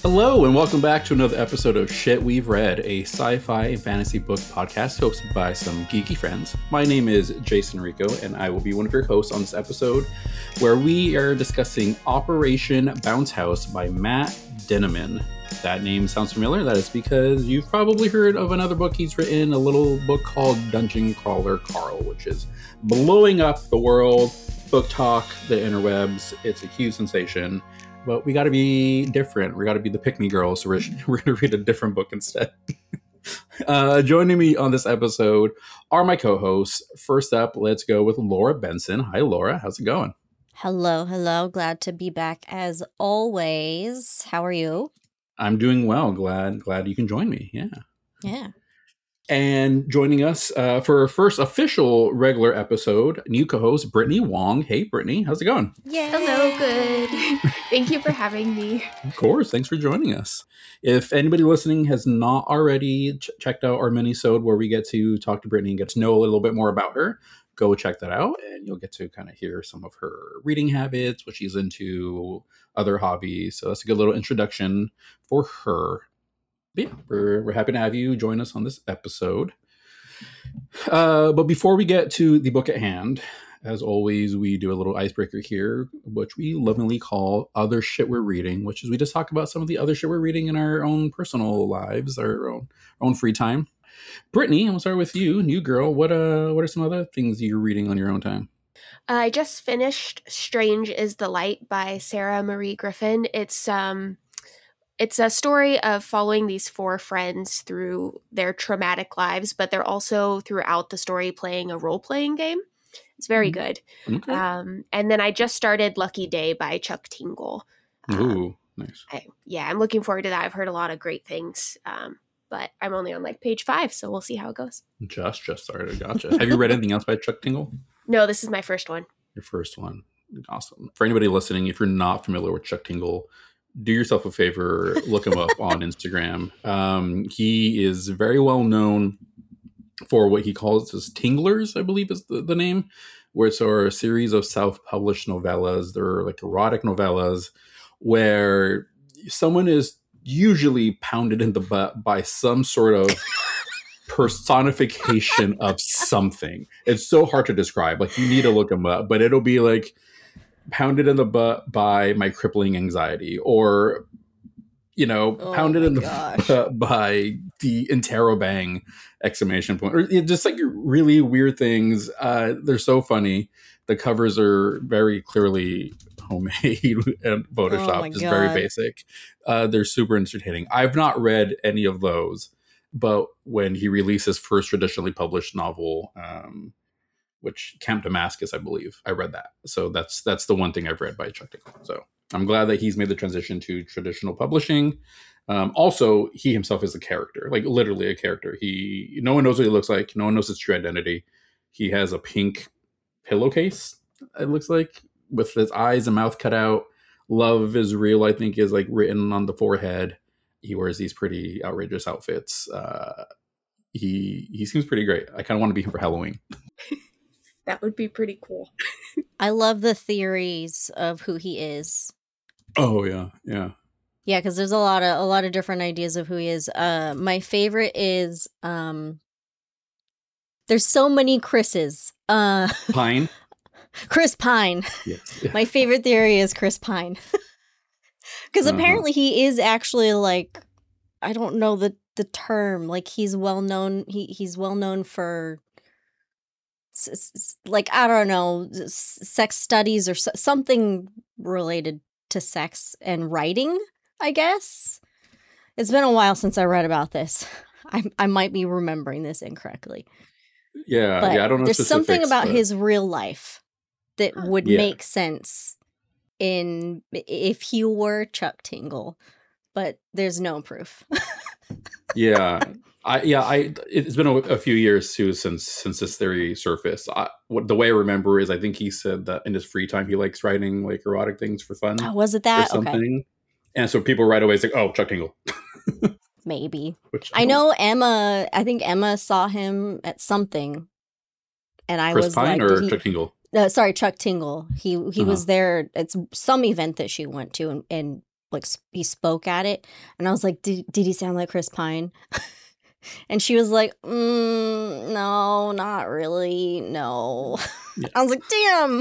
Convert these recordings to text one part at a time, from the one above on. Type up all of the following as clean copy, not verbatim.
Hello, and welcome back to another episode of Shit We've Read, a sci-fi and fantasy book podcast hosted by some geeky friends. My name is Jason Rico, and I will be one of your hosts on this episode, where we are discussing Operation Bounce House by Matt Dinniman. That name sounds familiar. That is because you've probably heard of another book he's written, a little book called Dungeon Crawler Carl, which is blowing up the world, book talk, the interwebs. It's a huge sensation. But we got to be different. We got to be the pick-me girls. So we're going to read a different book instead. Joining me on this episode are my co-hosts. First up, let's go with Laura Benson. Hi, Laura. How's it going? Hello. Glad to be back as always. How are you? I'm doing well. Glad you can join me. Yeah. And joining us for our first official regular episode, new co-host Brittany Wong. Hey, Brittany. How's it going? Yeah. Hello, good. Thank you for having me. Of course. Thanks for joining us. If anybody listening has not already checked out our mini-sode where we get to talk to Brittany and get to know a little bit more about her, go check that out and you'll get to kind of hear some of her reading habits, what she's into, other hobbies. So that's a good little introduction for her. But yeah, we're happy to have you join us on this episode. But before we get to the book at hand, as always, we do a little icebreaker here, which we lovingly call Other Shit We're Reading, which is we just talk about some of the other shit we're reading in our own personal lives, our own free time. Brittany, I'm going to start with you, new girl. What are some other things you're reading on your own time? I just finished Strange is the Light by Sarah Marie Griffin. It's a story of following these four friends through their traumatic lives, but they're also throughout the story playing a role-playing game. It's very good. Okay. And then I just started Lucky Day by Chuck Tingle. Ooh, nice. I'm looking forward to that. I've heard a lot of great things, but I'm only on page 5, so we'll see how it goes. Just started. Gotcha. Have you read anything else by Chuck Tingle? No, this is my first one. Your first one. Awesome. For anybody listening, if you're not familiar with Chuck Tingle, do yourself a favor, look him up on Instagram. He is very well known for what he calls his Tinglers, I believe is the name, which are a series of self-published novellas. They're like erotic novellas where someone is usually pounded in the butt by some sort of personification of something. It's so hard to describe. Like, you need to look him up, but it'll be like pounded in the butt by my crippling anxiety, or pounded in the butt by the interrobang exclamation point, or just like really weird things. They're so funny. The covers are very clearly homemade and photoshopped, just very basic. They're super entertaining. I've not read any of those, but when he released his first traditionally published novel, which Camp Damascus, I believe, I read that. So that's the one thing I've read by Chuck Tingle. So I'm glad that he's made the transition to traditional publishing. Also, he himself is a character, like literally a character. No one knows what he looks like. No one knows his true identity. He has a pink pillowcase, it looks like, with his eyes and mouth cut out. Love is real, I think, is like written on the forehead. He wears these pretty outrageous outfits. He seems pretty great. I kind of want to be him for Halloween. That would be pretty cool. I love the theories of who he is. Oh yeah. Yeah, because there's a lot of different ideas of who he is. My favorite is there's so many Chris's. Pine. Chris Pine. Yes. My favorite theory is Chris Pine. Because apparently he is actually, like, I don't know the term. Like, he's well known. He's well known for, like, I don't know, sex studies or something related to sex and writing, I guess. It's been a while since I read about this. I might be remembering this incorrectly. Yeah, but I don't know. There's something about his real life that would make sense if he were Chuck Tingle, but there's no proof. It's been a few years too since this theory surfaced. The way I remember is I think he said that in his free time he likes writing like erotic things for fun. Oh, was it that? Or something? Okay. And so people right away say, "Oh, Chuck Tingle." Maybe. I know Emma. I think Emma saw him at something, and I Chris was Pine like, or Chuck Tingle? Sorry, Chuck Tingle. He was there at some event that she went to, and he spoke at it, and I was like, did he sound like Chris Pine? And she was like, no, not really, no. Yeah. I was like, damn.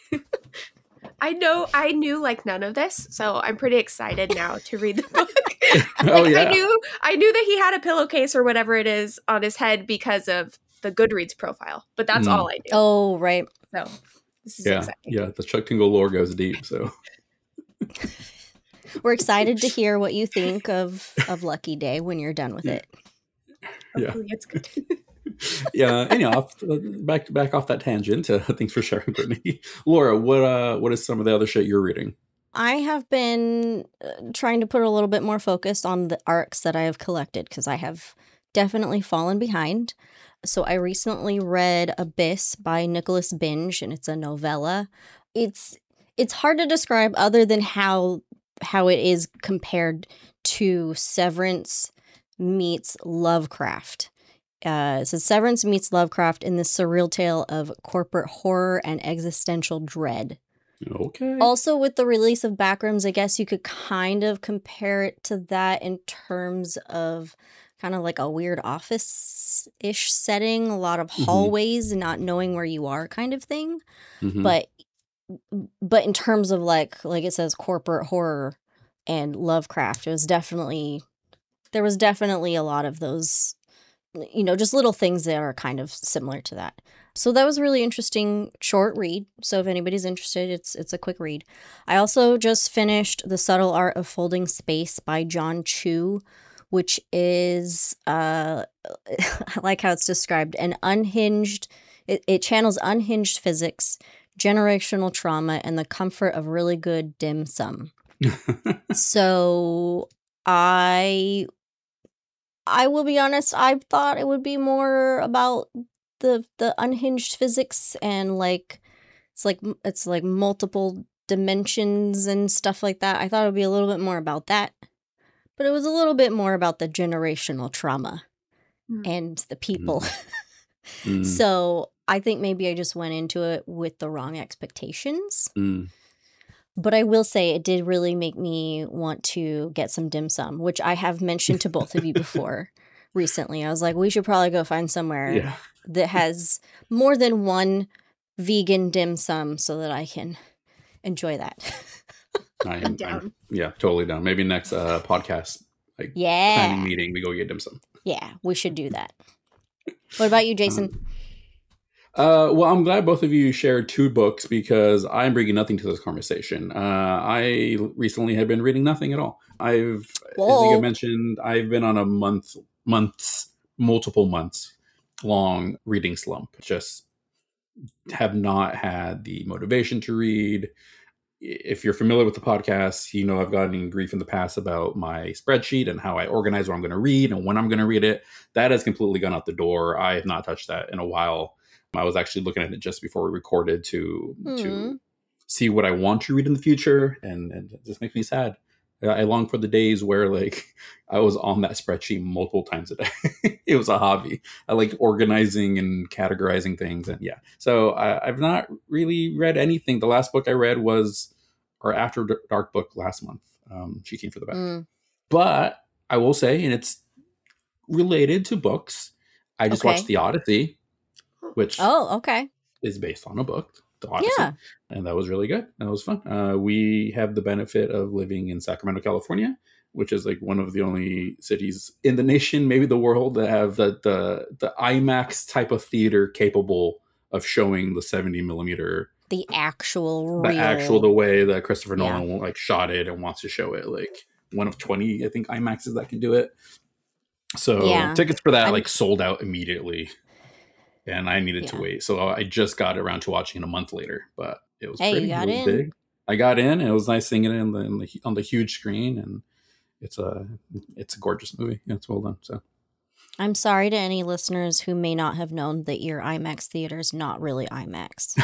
I knew like none of this, so I'm pretty excited now to read the book. Oh, yeah. I knew that he had a pillowcase or whatever it is on his head because of the Goodreads profile, but that's all I knew. Oh, right. So this is Yeah. exciting. Yeah. The Chuck Tingle lore goes deep. So We're excited to hear what you think of Lucky Day when you're done with it. Hopefully it's good. Yeah. Anyhow, back off that tangent. Thanks for sharing, Brittany. Laura, what is some of the other shit you're reading? I have been trying to put a little bit more focus on the arcs that I have collected because I have definitely fallen behind. So I recently read Abyss by Nicholas Binge, and it's a novella. It's hard to describe other than how it is compared to Severance meets Lovecraft. So Severance meets Lovecraft in the surreal tale of corporate horror and existential dread. Okay. Also, with the release of Backrooms, I guess you could kind of compare it to that in terms of kind of like a weird office-ish setting, a lot of hallways, not knowing where you are kind of thing. But in terms of like it says corporate horror and Lovecraft, there was definitely a lot of those, just little things that are kind of similar to that. So that was a really interesting short read. So if anybody's interested, it's a quick read. I also just finished The Subtle Art of Folding Space by John Chu, which is, I like how it's described, an unhinged, it channels unhinged physics, generational trauma, and the comfort of really good dim sum. So I will be honest, I thought it would be more about the unhinged physics and it's like multiple dimensions and stuff like that. I thought it would be a little bit more about that. But it was a little bit more about the generational trauma and the people. So I think maybe I just went into it with the wrong expectations. But I will say it did really make me want to get some dim sum, which I have mentioned to both of you before recently. I was like, we should probably go find somewhere that has more than one vegan dim sum so that I can enjoy that. I'm down. Yeah, totally down. Maybe next podcast, planning meeting, we go get dim sum. Yeah, we should do that. What about you, Jason? Well, I'm glad both of you shared two books because I'm bringing nothing to this conversation. I recently have been reading nothing at all. I think I mentioned, I've been on a multiple months long reading slump. Just have not had the motivation to read. If you're familiar with the podcast, I've gotten grief in the past about my spreadsheet and how I organize what I'm going to read and when I'm going to read it. That has completely gone out the door. I have not touched that in a while. I was actually looking at it just before we recorded to see what I want to read in the future, and it just makes me sad. I long for the days where I was on that spreadsheet multiple times a day. It was a hobby. I liked organizing and categorizing things, and So I've not really read anything. The last book I read was our After Dark book last month. She Came for the Back. But I will say, and it's related to books, I just watched The Odyssey, which is based on a book, The Odyssey, and that was really good. That was fun. We have the benefit of living in Sacramento, California, which is one of the only cities in the nation, maybe the world, that have the IMAX type of theater capable of showing the 70 millimeter, the way that Christopher Nolan shot it and wants to show it. One of 20, I think, IMAXs that can do it. So tickets for that sold out immediately. And I needed to wait. So I just got around to watching it a month later. But it was pretty big. I got in, and it was nice seeing it on the huge screen. And it's a gorgeous movie. It's well done. So I'm sorry to any listeners who may not have known that your IMAX theater is not really IMAX.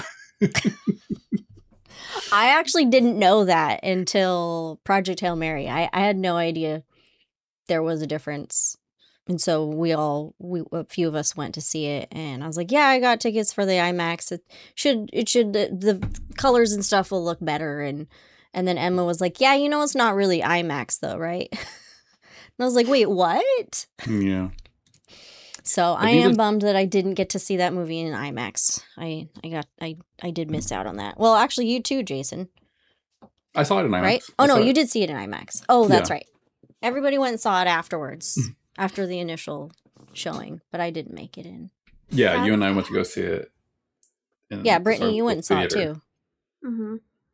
I actually didn't know that until Project Hail Mary. I had no idea there was a difference. And so a few of us went to see it, and I was like, I got tickets for the IMAX. The colors and stuff will look better. And And then Emma was like, yeah, it's not really IMAX though, right? And I was like, wait, what? Yeah. So I am bummed that I didn't get to see that movie in IMAX. I did miss out on that. Well, actually, you too, Jason. I saw it in IMAX. Right? Oh, no, you did see it in IMAX. Oh, that's right. Everybody went and saw it afterwards, after the initial showing, but I didn't make it in. Yeah, you and I went to go see it. Yeah, Brittany, you went and saw it too. Mm-hmm.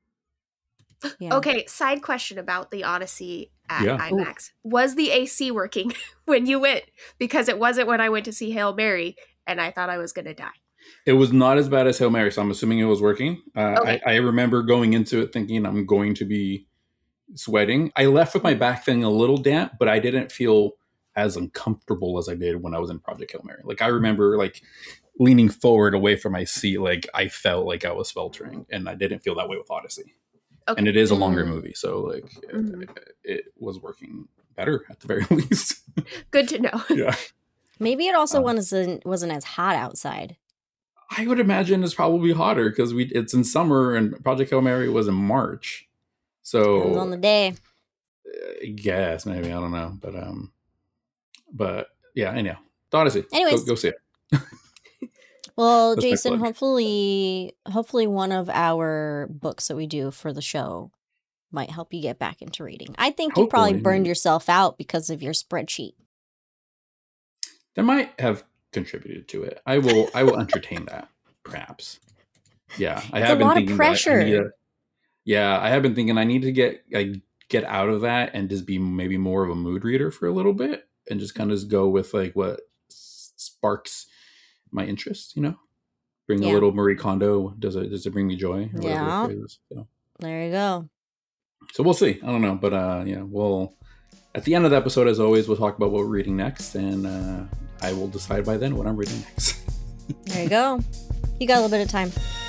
Yeah. Okay, side question about the Odyssey at IMAX. Ooh. Was the AC working when you went? Because it wasn't when I went to see Hail Mary, and I thought I was going to die. It was not as bad as Hail Mary, so I'm assuming it was working. Okay. I remember going into it thinking I'm going to be sweating. I left with my back feeling a little damp, but I didn't feel as uncomfortable as I did when I was in Project Hail Mary. Like, I remember, like, leaning forward away from my seat, like, I felt like I was sweltering, and I didn't feel that way with Odyssey. Okay. And it is a longer movie, so, like, it was working better at the very least. Good to know. Yeah. Maybe it also wasn't as hot outside. I would imagine it's probably hotter because it's in summer, and Project Hail Mary was in March. So depends on the day. I guess maybe, I don't know, but yeah, anyhow, the Odyssey. Anyways, go see it. Well, Jason, hopefully one of our books that we do for the show might help you get back into reading. I think you probably burned yourself out because of your spreadsheet. That might have contributed to it. I will entertain that, perhaps. Yeah, I have been thinking. Pressure. I have been thinking I need to get out of that and just be maybe more of a mood reader for a little bit, and just kind of go with like what sparks my interest. Bring a little Marie Kondo. Does it bring me joy? Or yeah. So. There you go. So we'll see. I don't know, but we'll at the end of the episode, as always, we'll talk about what we're reading next, and I will decide by then what I'm reading next. There you go. You got a little bit of time.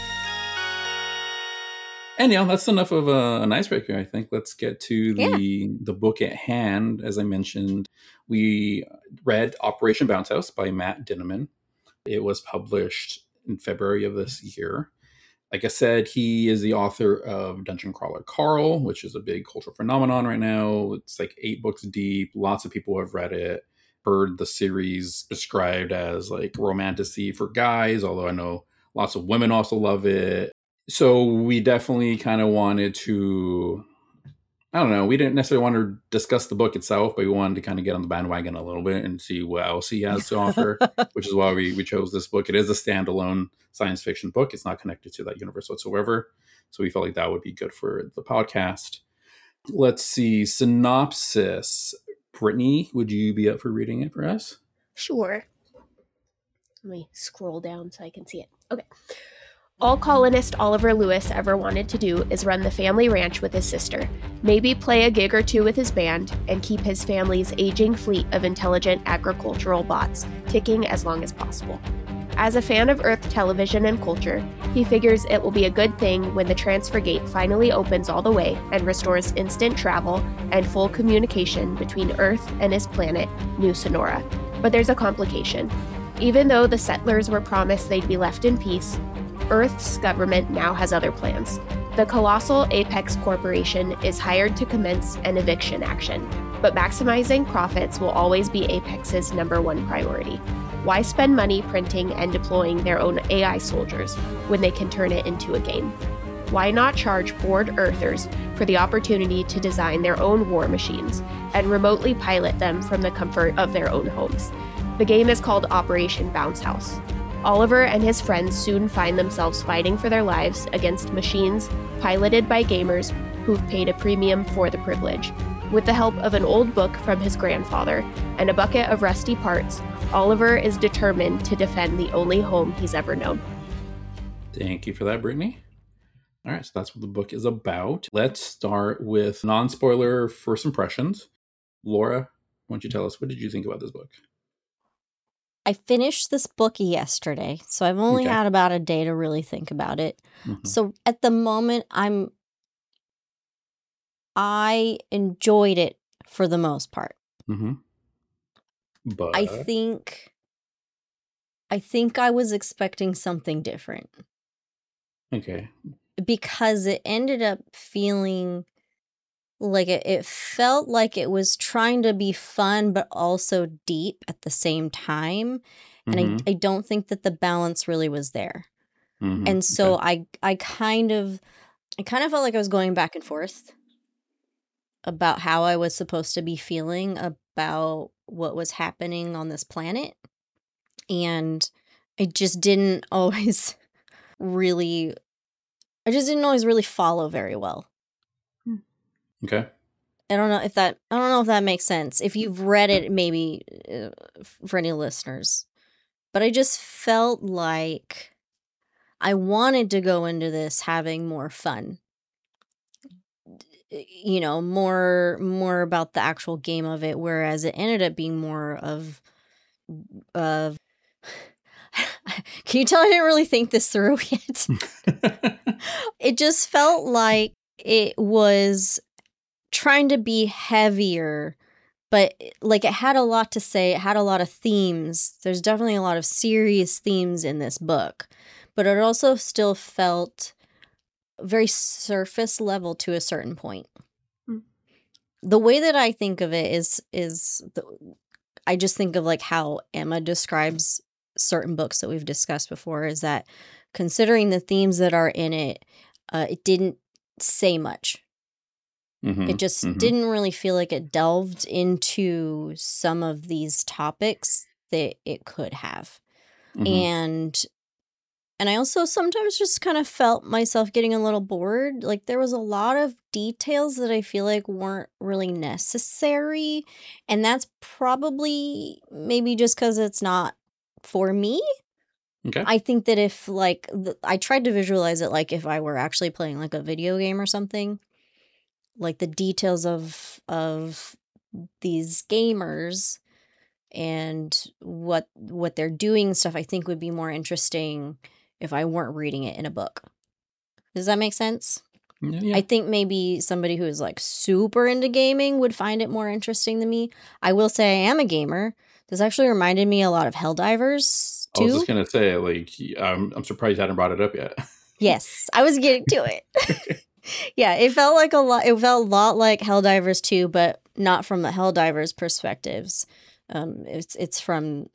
And that's enough of an icebreaker, I think. Let's get to the book at hand. As I mentioned, we read Operation Bounce House by Matt Dinniman. It was published in February of this year. Like I said, he is the author of Dungeon Crawler Carl, which is a big cultural phenomenon right now. It's like 8 books deep. Lots of people have read it. Heard the series described as like romantasy for guys, although I know lots of women also love it. So we definitely kind of wanted to, I don't know, we didn't necessarily want to discuss the book itself, but we wanted to kind of get on the bandwagon a little bit and see what else he has to offer, which is why we chose this book. It is a standalone science fiction book. It's not connected to that universe whatsoever. So we felt like that would be good for the podcast. Let's see, synopsis. Brittany, would you be up for reading it for us? Sure. Let me scroll down so I can see it. Okay. All colonist Oliver Lewis ever wanted to do is run the family ranch with his sister, maybe play a gig or two with his band, and keep his family's aging fleet of intelligent agricultural bots ticking as long as possible. As a fan of Earth television and culture, he figures it will be a good thing when the transfer gate finally opens all the way and restores instant travel and full communication between Earth and his planet, New Sonora. But there's a complication. Even though the settlers were promised they'd be left in peace, Earth's government now has other plans. The colossal Apex Corporation is hired to commence an eviction action, but maximizing profits will always be Apex's #1 priority. Why spend money printing and deploying their own AI soldiers when they can turn it into a game? Why not charge bored Earthers for the opportunity to design their own war machines and remotely pilot them from the comfort of their own homes? The game is called Operation Bounce House. Oliver and his friends soon find themselves fighting for their lives against machines piloted by gamers who've paid a premium for the privilege. With the help of an old book from his grandfather and a bucket of rusty parts, Oliver is determined to defend the only home he's ever known. Thank you for that, Brittany. All right, so that's what the book is about. Let's start with non-spoiler first impressions. Laura, why don't you tell us, what did you think about this book? I finished this book yesterday, so I've only had about a day to really think about it. Mm-hmm. So at the moment, I enjoyed it for the most part. Mm-hmm. But I think I was expecting something different. Okay. because it ended up feeling like it felt like it was trying to be fun but also deep at the same time. And I don't think that the balance really was there. And so I kind of felt like I was going back and forth about how I was supposed to be feeling about what was happening on this planet. And I just didn't always really follow very well. Okay. I don't know if that makes sense. If you've read it, maybe for any listeners. But I just felt like I wanted to go into this having more fun. You know, more about the actual game of it, whereas it ended up being more of can you tell I didn't really think this through yet? It just felt like it was trying to be heavier, but like it had a lot to say. It had a lot of themes. There's definitely a lot of serious themes in this book, but it also still felt very surface level to a certain point. The way that I think of it I just think of like how Emma describes certain books that we've discussed before, is that considering the themes that are in it, it didn't say much. It just didn't really feel like it delved into some of these topics that it could have. And I also sometimes just kind of felt myself getting a little bored. Like there was a lot of details that I feel like weren't really necessary. And that's probably maybe just because it's not for me. Okay. I think that if like, I tried to visualize it like if I were actually playing like a video game or something, like the details of these gamers and what they're doing and stuff, I think would be more interesting if I weren't reading it in a book. Does that make sense? Yeah. I think maybe somebody who is like super into gaming would find it more interesting than me. I will say I am a gamer. This actually reminded me a lot of Helldivers too. I was just gonna say, like, I'm surprised you hadn't brought it up yet. Yes, I was getting to it. Yeah, it felt a lot like Helldivers 2, but not from the Helldivers perspectives. It's from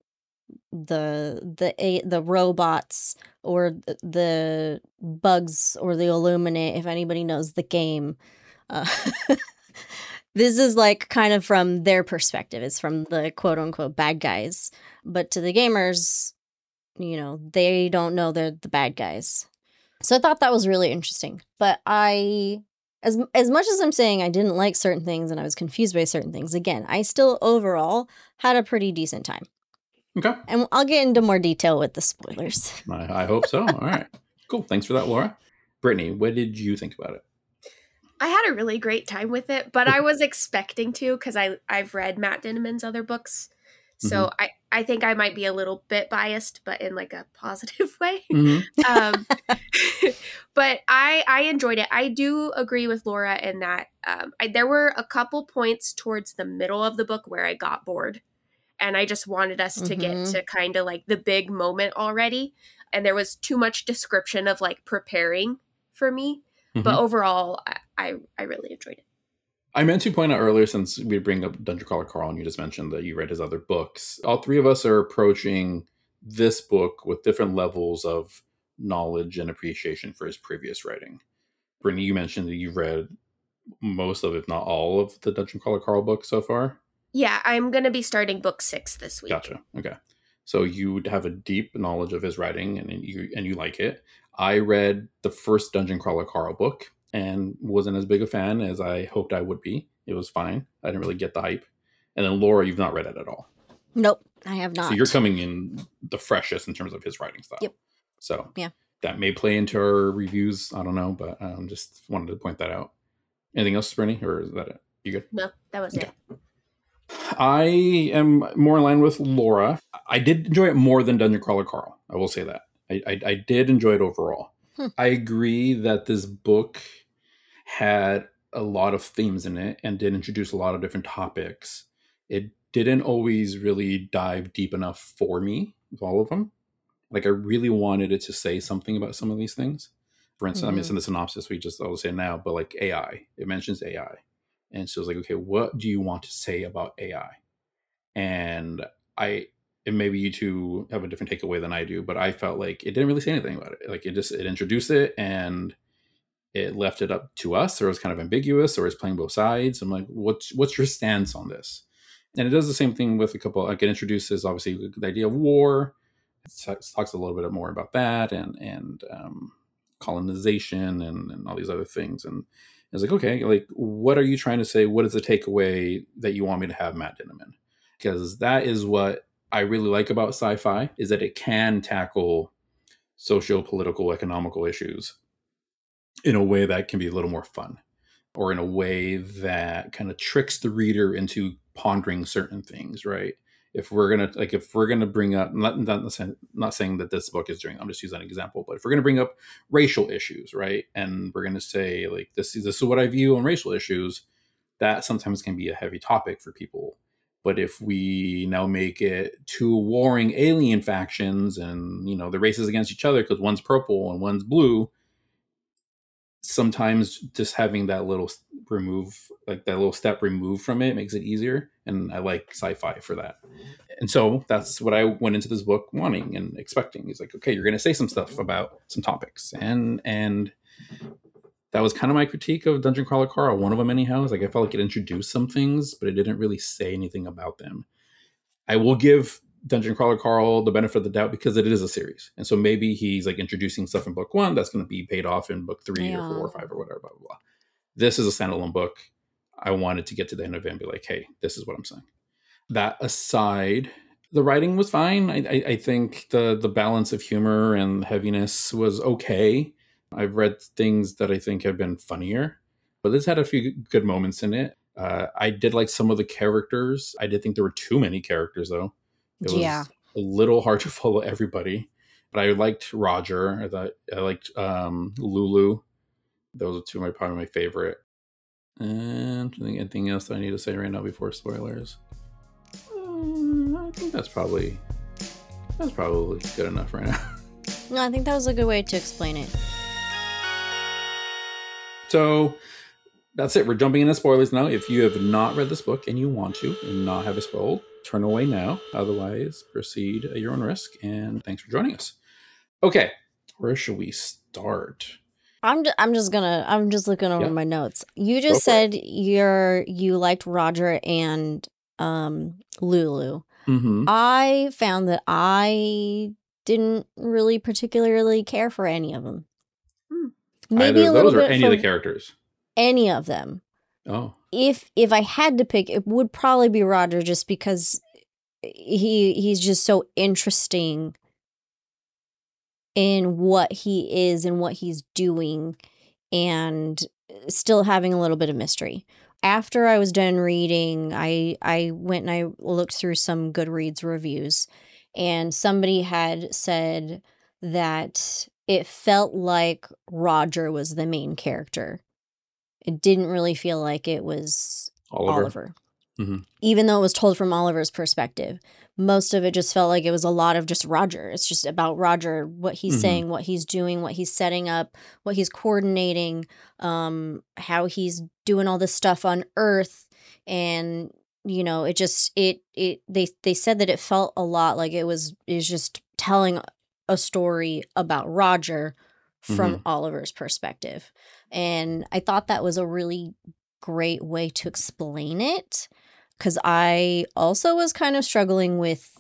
the robots or the bugs or the Illuminate, if anybody knows the game. This is like kind of from their perspective. It's from the quote unquote bad guys. But to the gamers, you know, they don't know they're the bad guys. So I thought that was really interesting. But as much as I'm saying I didn't like certain things and I was confused by certain things, again, I still overall had a pretty decent time. Okay. And I'll get into more detail with the spoilers. I hope so. All right. Cool. Thanks for that, Laura. Brittany, what did you think about it? I had a really great time with it, but I was expecting to because I've read Matt Dinniman's other books. So I think I might be a little bit biased, but in like a positive way. But I enjoyed it. I do agree with Laura in that there were a couple points towards the middle of the book where I got bored. And I just wanted us to get to kind of like the big moment already. And there was too much description of like preparing for me. But overall, I really enjoyed it. I meant to point out earlier, since we bring up Dungeon Crawler Carl and you just mentioned that you read his other books, all three of us are approaching this book with different levels of knowledge and appreciation for his previous writing. Brittany, you mentioned that you've read most of, if not all, of the Dungeon Crawler Carl books so far. Yeah, I'm going to be starting book 6 this week. Gotcha. Okay. So you have a deep knowledge of his writing and you like it. I read the first Dungeon Crawler Carl book and wasn't as big a fan as I hoped I would be. It was fine. I didn't really get the hype. And then Laura, you've not read it at all. Nope, I have not. So you're coming in the freshest in terms of his writing style. Yep. So yeah, that may play into our reviews. I don't know, but just wanted to point that out. Anything else, Brittany, or is that it? You good? No, that was it. I am more in line with Laura. I did enjoy it more than Dungeon Crawler Carl. I will say that. I did enjoy it overall. I agree that this book had a lot of themes in it and did introduce a lot of different topics. It didn't always really dive deep enough for me with all of them. Like I really wanted it to say something about some of these things. For instance, I mean, it's in the synopsis. I'll say now, but like AI, it mentions AI. And so it's like, okay, what do you want to say about AI? And maybe you two have a different takeaway than I do, but I felt like it didn't really say anything about it. Like it introduced it and it left it up to us, or it was kind of ambiguous, or it's playing both sides. I'm like, what's your stance on this? And it does the same thing with a couple, like it introduces obviously the idea of war. It talks a little bit more about that and colonization and all these other things. And it's like, okay, like what are you trying to say? What is the takeaway that you want me to have Matt Dinniman? Because that is what I really like about sci-fi, is that it can tackle socio-political, economical issues in a way that can be a little more fun, or in a way that kind of tricks the reader into pondering certain things, right? If we're gonna bring up, not saying that this book is doing, I'm just using an example, but if we're gonna bring up racial issues, right, and we're gonna say like this is what I view on racial issues, that sometimes can be a heavy topic for people. But if we now make it two warring alien factions, and the races against each other because one's purple and one's blue, sometimes just having that little step removed from it makes it easier. And I like sci-fi for that. And so that's what I went into this book wanting and expecting. He's like, okay, you're going to say some stuff about some topics. And that was kind of my critique of Dungeon Crawler Carl. One of them anyhow, is like, I felt like it introduced some things, but it didn't really say anything about them. I will give Dungeon Crawler Carl the benefit of the doubt because it is a series. And so maybe he's like introducing stuff in book 1 that's going to be paid off in book 3 or 4 or 5 or whatever, blah, blah, blah. This is a standalone book. I wanted to get to the end of it and be like, hey, this is what I'm saying. That aside, the writing was fine. I think the balance of humor and heaviness was okay. I've read things that I think have been funnier, but this had a few good moments in it. I did like some of the characters. I did think there were too many characters, though. It was a little hard to follow everybody. But I liked Roger. I liked Lulu. Those are two of probably my favorite. And anything else that I need to say right now before spoilers? I think that's probably good enough right now. No, I think that was a good way to explain it. So that's it. We're jumping into spoilers now. If you have not read this book and you want to and not have it spoiled, turn away now. Otherwise, proceed at your own risk. And thanks for joining us. Okay, where should we start? I'm just looking over my notes. You just said you liked Roger and Lulu. Mm-hmm. I found that I didn't really particularly care for any of them. Maybe either a little bit or any of the characters. Any of them. Oh. If I had to pick, it would probably be Roger, just because he's just so interesting in what he is and what he's doing, and still having a little bit of mystery. After I was done reading, I went and I looked through some Goodreads reviews, and somebody had said that it felt like Roger was the main character. It didn't really feel like it was Oliver. Mm-hmm. Even though it was told from Oliver's perspective. Most of it just felt like it was a lot of just Roger. It's just about Roger, what he's saying, what he's doing, what he's setting up, what he's coordinating, how he's doing all this stuff on Earth. And, they said that it felt a lot like it was just telling a story about Roger from Oliver's perspective. And I thought that was a really great way to explain it, because I also was kind of struggling with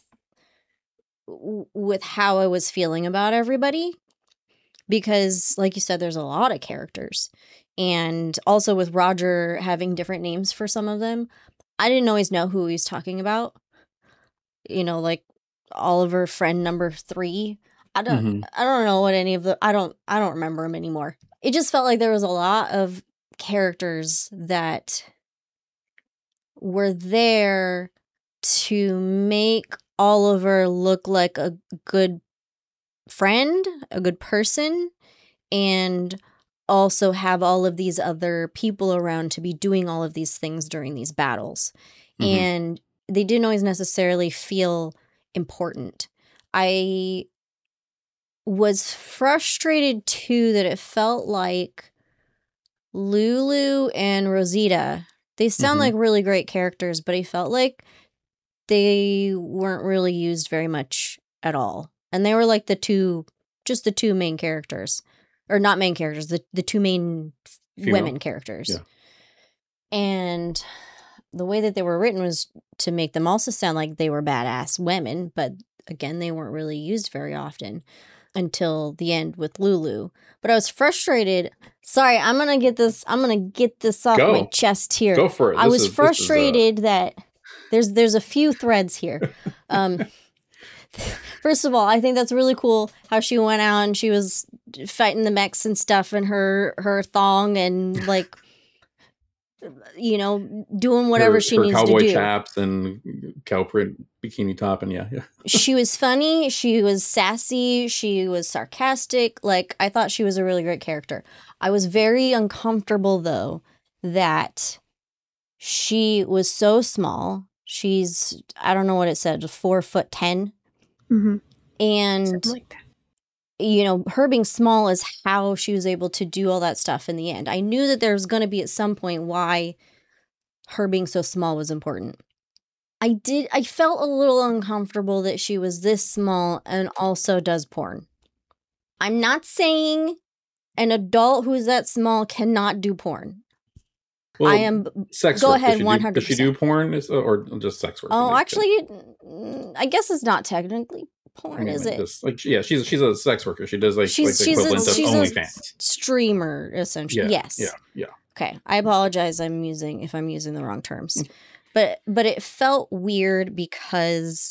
how I was feeling about everybody, because like you said, there's a lot of characters, and also with Roger having different names for some of them, I didn't always know who he was talking about. Like Oliver, friend number 3. I don't know what any of the I don't remember him anymore. It just felt like there was a lot of characters that were there to make Oliver look like a good friend, a good person, and also have all of these other people around to be doing all of these things during these battles. And they didn't always necessarily feel important. I was frustrated too that it felt like Lulu and Rosita, they sound like really great characters, but I felt like they weren't really used very much at all. And they were like the two main characters. Or not main characters, the two main women characters. Yeah. And the way that they were written was to make them also sound like they were badass women, but again, they weren't really used very often until the end with Lulu. But I was frustrated. Sorry, I'm gonna get this off my chest here. Go for it. I was frustrated that there's a few threads here. First of all, I think that's really cool how she went out and she was fighting the mechs and stuff in her thong and like, you know, doing whatever she needs to do. Cowboy chaps and cow print bikini top and yeah. She was funny. She was sassy. She was sarcastic. Like, I thought she was a really great character. I was very uncomfortable though that she was so small. She's, I don't know what it said, 4'10". And something like that. You know, her being small is how she was able to do all that stuff in the end. I knew that there was going to be at some point why her being so small was important. I felt a little uncomfortable that she was this small and also does porn. I'm not saying an adult who's that small cannot do porn. Well, I am. Sex go work. ahead, 100%. Does she do porn or just sex work? Oh, actually, I guess it's not technically porn, is it? She's a sex worker. She does like the equivalent of OnlyFans. Streamer, essentially. Yeah, yes. Yeah. Okay, I apologize. if I'm using the wrong terms, but it felt weird because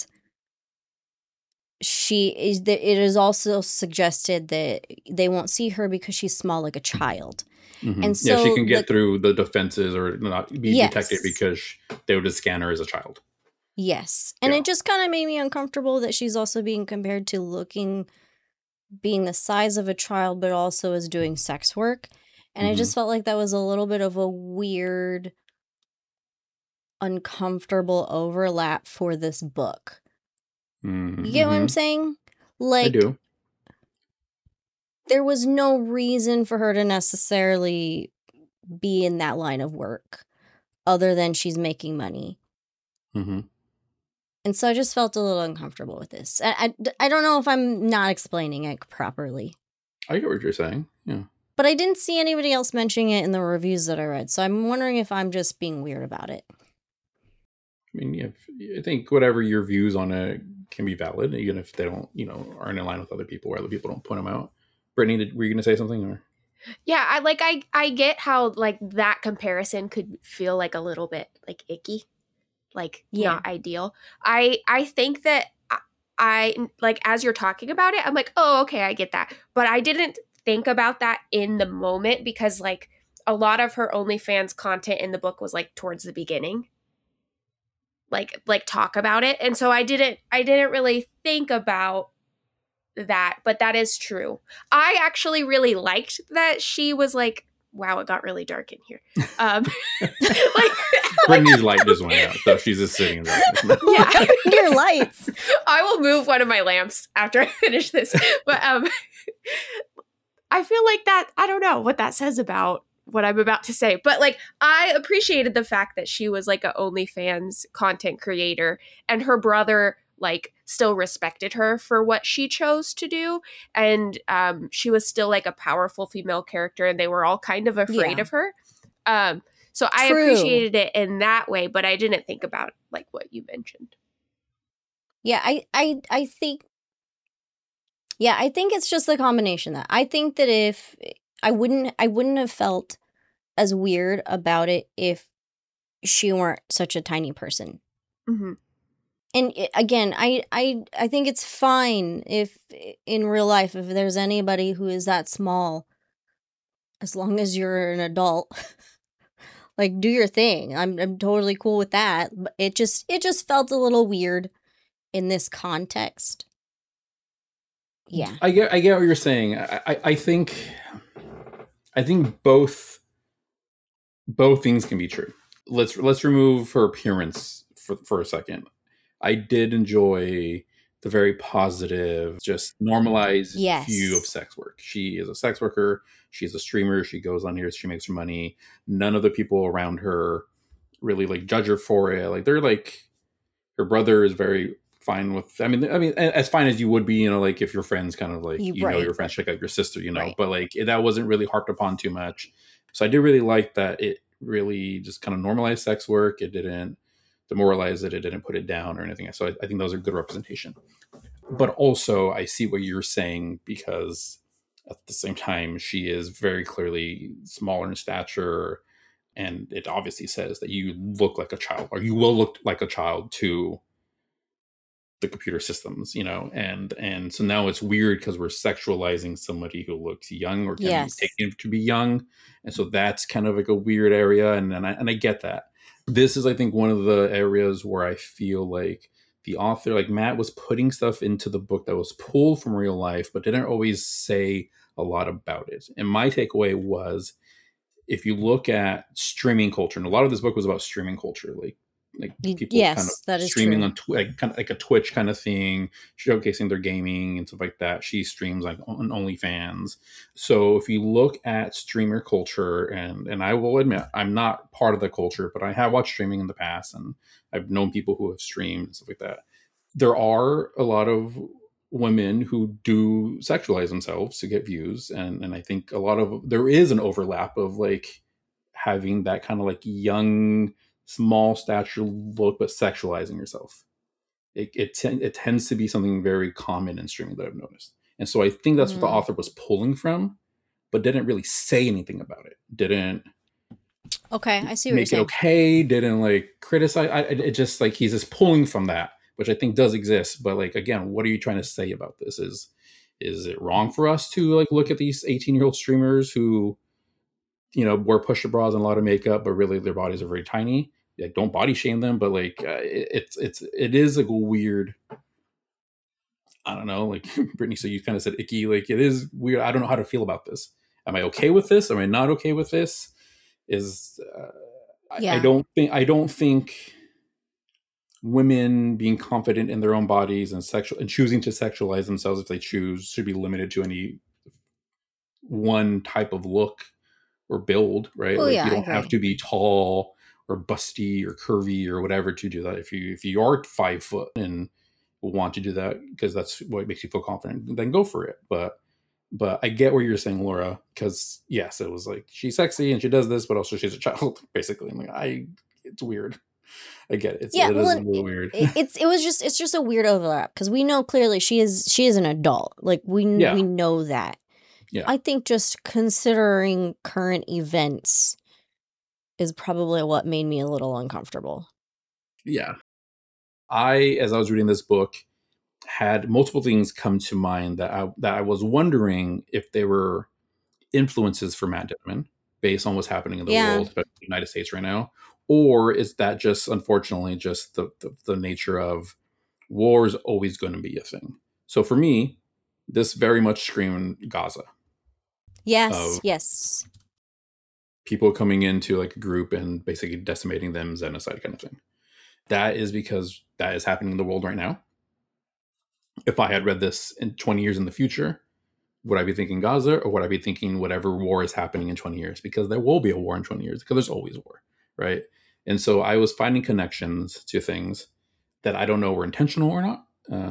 it is also suggested that they won't see her because she's small like a child. And so she can get through the defenses or not be detected because they would just scan her as a child. Yes. And it just kind of made me uncomfortable that she's also being compared to being the size of a child, but also as doing sex work. And I just felt like that was a little bit of a weird, uncomfortable overlap for this book. You get what I'm saying? Like, I do. There was no reason for her to necessarily be in that line of work other than she's making money. And so I just felt a little uncomfortable with this. I don't know if I'm not explaining it properly. I get what you're saying. Yeah. But I didn't see anybody else mentioning it in the reviews that I read. So I'm wondering if I'm just being weird about it. I mean, I think whatever your views on it can be valid, even if they don't, aren't in line with other people or other people don't point them out. Brittany, were you going to say something? Or? Yeah, I get how like that comparison could feel like a little bit like icky, like not ideal. I think that I like as you're talking about it, I'm like, oh, okay, I get that. But I didn't think about that in the moment because like a lot of her OnlyFans content in the book was like towards the beginning. Like talk about it. And so I didn't really think about that, but that is true. I actually really liked that she was like, wow, it got really dark in here. Brittany's light just went out, so she's just sitting there. Yeah, your lights. I will move one of my lamps after I finish this. But I feel like that, I don't know what that says about what I'm about to say, but like I appreciated the fact that she was like a OnlyFans content creator and her brother like still respected her for what she chose to do. And she was still like a powerful female character and they were all kind of afraid of her. So I appreciated it in that way, but I didn't think about like what you mentioned. Yeah, I think it's just the combination that I think that if I wouldn't have felt as weird about it if she weren't such a tiny person. And again, I think it's fine if in real life, if there's anybody who is that small, as long as you're an adult, like do your thing. I'm totally cool with that. But it just felt a little weird in this context. Yeah, I get what you're saying. I think both things can be true. Let's remove her appearance for a second. I did enjoy the very positive, just normalized view of Yes. sex work. She is a sex worker. She's a streamer. She goes on here. She makes her money. None of the people around her really like judge her for it. Like they're like, her brother is very fine with. I mean, as fine as you would be, you know, like if your friends kind of like, you know, Right. your friends check out your sister, you know, Right. but like that wasn't really harped upon too much. So I did really like that it really just kind of normalized sex work. It didn't demoralize it. It didn't put it down or anything. So I think those are good representation. But also, I see what you're saying, because at the same time, she is very clearly smaller in stature, and it obviously says that you look like a child, or you will look like a child to the computer systems, you know, and so now it's weird because we're sexualizing somebody who looks young or can be Yes. taken to be young, and so that's kind of like a weird area, and I get that. This is, I think, one of the areas where I feel like the author, like Matt, was putting stuff into the book that was pulled from real life, but didn't always say a lot about it. And my takeaway was, if you look at streaming culture, and a lot of this book was about streaming culture, like people kind of Yes, that is streaming true. on like kind of like a Twitch kind of thing, showcasing their gaming and stuff like that. She streams like on OnlyFans. So if you look at streamer culture, and I will admit I'm not part of the culture, but I have watched streaming in the past, and I've known people who have streamed and stuff like that. There are a lot of women who do sexualize themselves to get views, and I think a lot of there is an overlap of like having that kind of like young small stature look but sexualizing yourself. It tends to be something very common in streaming that I've noticed, and so I think that's what the author was pulling from, but didn't really say anything about it, didn't Okay, I see what you're make it saying. okay, didn't like criticize. It just like he's just pulling from that, which I think does exist. But like again, what are you trying to say about this? Is it wrong for us to like look at these 18-year-old streamers who, you know, wear push-up bras and a lot of makeup, but really their bodies are very tiny? Like, don't body shame them, but like it is like a weird. I don't know, like Brittany, so you kind of said icky. Like it is weird. I don't know how to feel about this. Am I okay with this? Am I not okay with this? Is Yeah. I don't think women being confident in their own bodies and sexual and choosing to sexualize themselves if they choose should be limited to any one type of look or build, right? Oh, Like yeah, you I don't have agree. to be tall or busty or curvy or whatever to do that. If you are 5 foot and want to do that because that's what makes you feel confident, then go for it. But I get where you're saying, Laura, because yes, it was like she's sexy and she does this, but also she's a child, basically. I'm like, it's weird. I get it. Yeah, It well, is a little weird. it's just a weird overlap because we know clearly she is an adult. Like we Yeah. know that. Yeah. I think just considering current events is probably what made me a little uncomfortable. Yeah. As I was reading this book, had multiple things come to mind that I was wondering if they were influences for Matt Damon based on what's happening in the world, especially the United States right now, or is that just unfortunately just the nature of war is always going to be a thing. So for me, this very much screamed Gaza. Yes, yes. People coming into like a group and basically decimating them, genocide kind of thing. That is because that is happening in the world right now. If I had read this in 20 years in the future, would I be thinking Gaza, or would I be thinking whatever war is happening in 20 years? Because there will be a war in 20 years, because there's always war, right? And so I was finding connections to things that I don't know were intentional or not.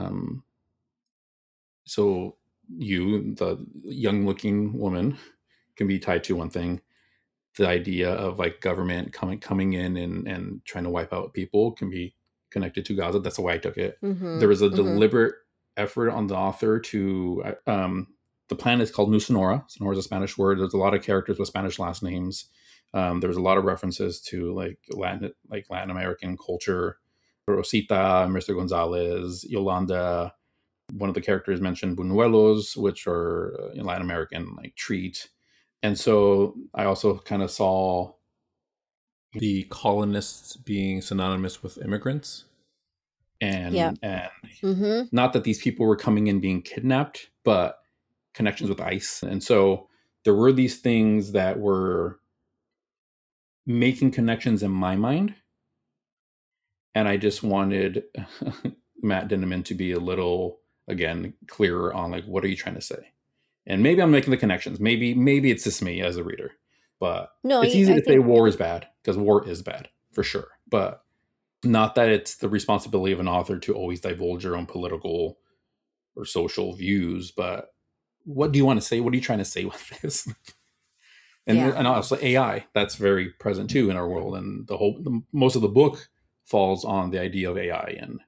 So you, the young-looking woman, can be tied to one thing. The idea of like government coming in and trying to wipe out people can be connected to Gaza. That's the way I took it. There was a deliberate effort on the author to the planet is called New Sonora. Sonora is a Spanish word. There's a lot of characters with Spanish last names. There's a lot of references to like Latin American culture. Rosita, Mr. Gonzalez, Yolanda. One of the characters mentioned buñuelos, which are Latin American like treat. And so I also kind of saw the colonists being synonymous with immigrants. And not that these people were coming in being kidnapped, but connections with ICE. And so there were these things that were making connections in my mind. And I just wanted Matt Dinniman to be a little, again, clearer on like, what are you trying to say? And maybe I'm making the connections. Maybe it's just me as a reader. But it's easy to say war is bad, because war is bad, for sure. But not that it's the responsibility of an author to always divulge your own political or social views, but what do you want to say? What are you trying to say with this? And also AI, that's very present too in our world. And most of the book falls on the idea of AI. And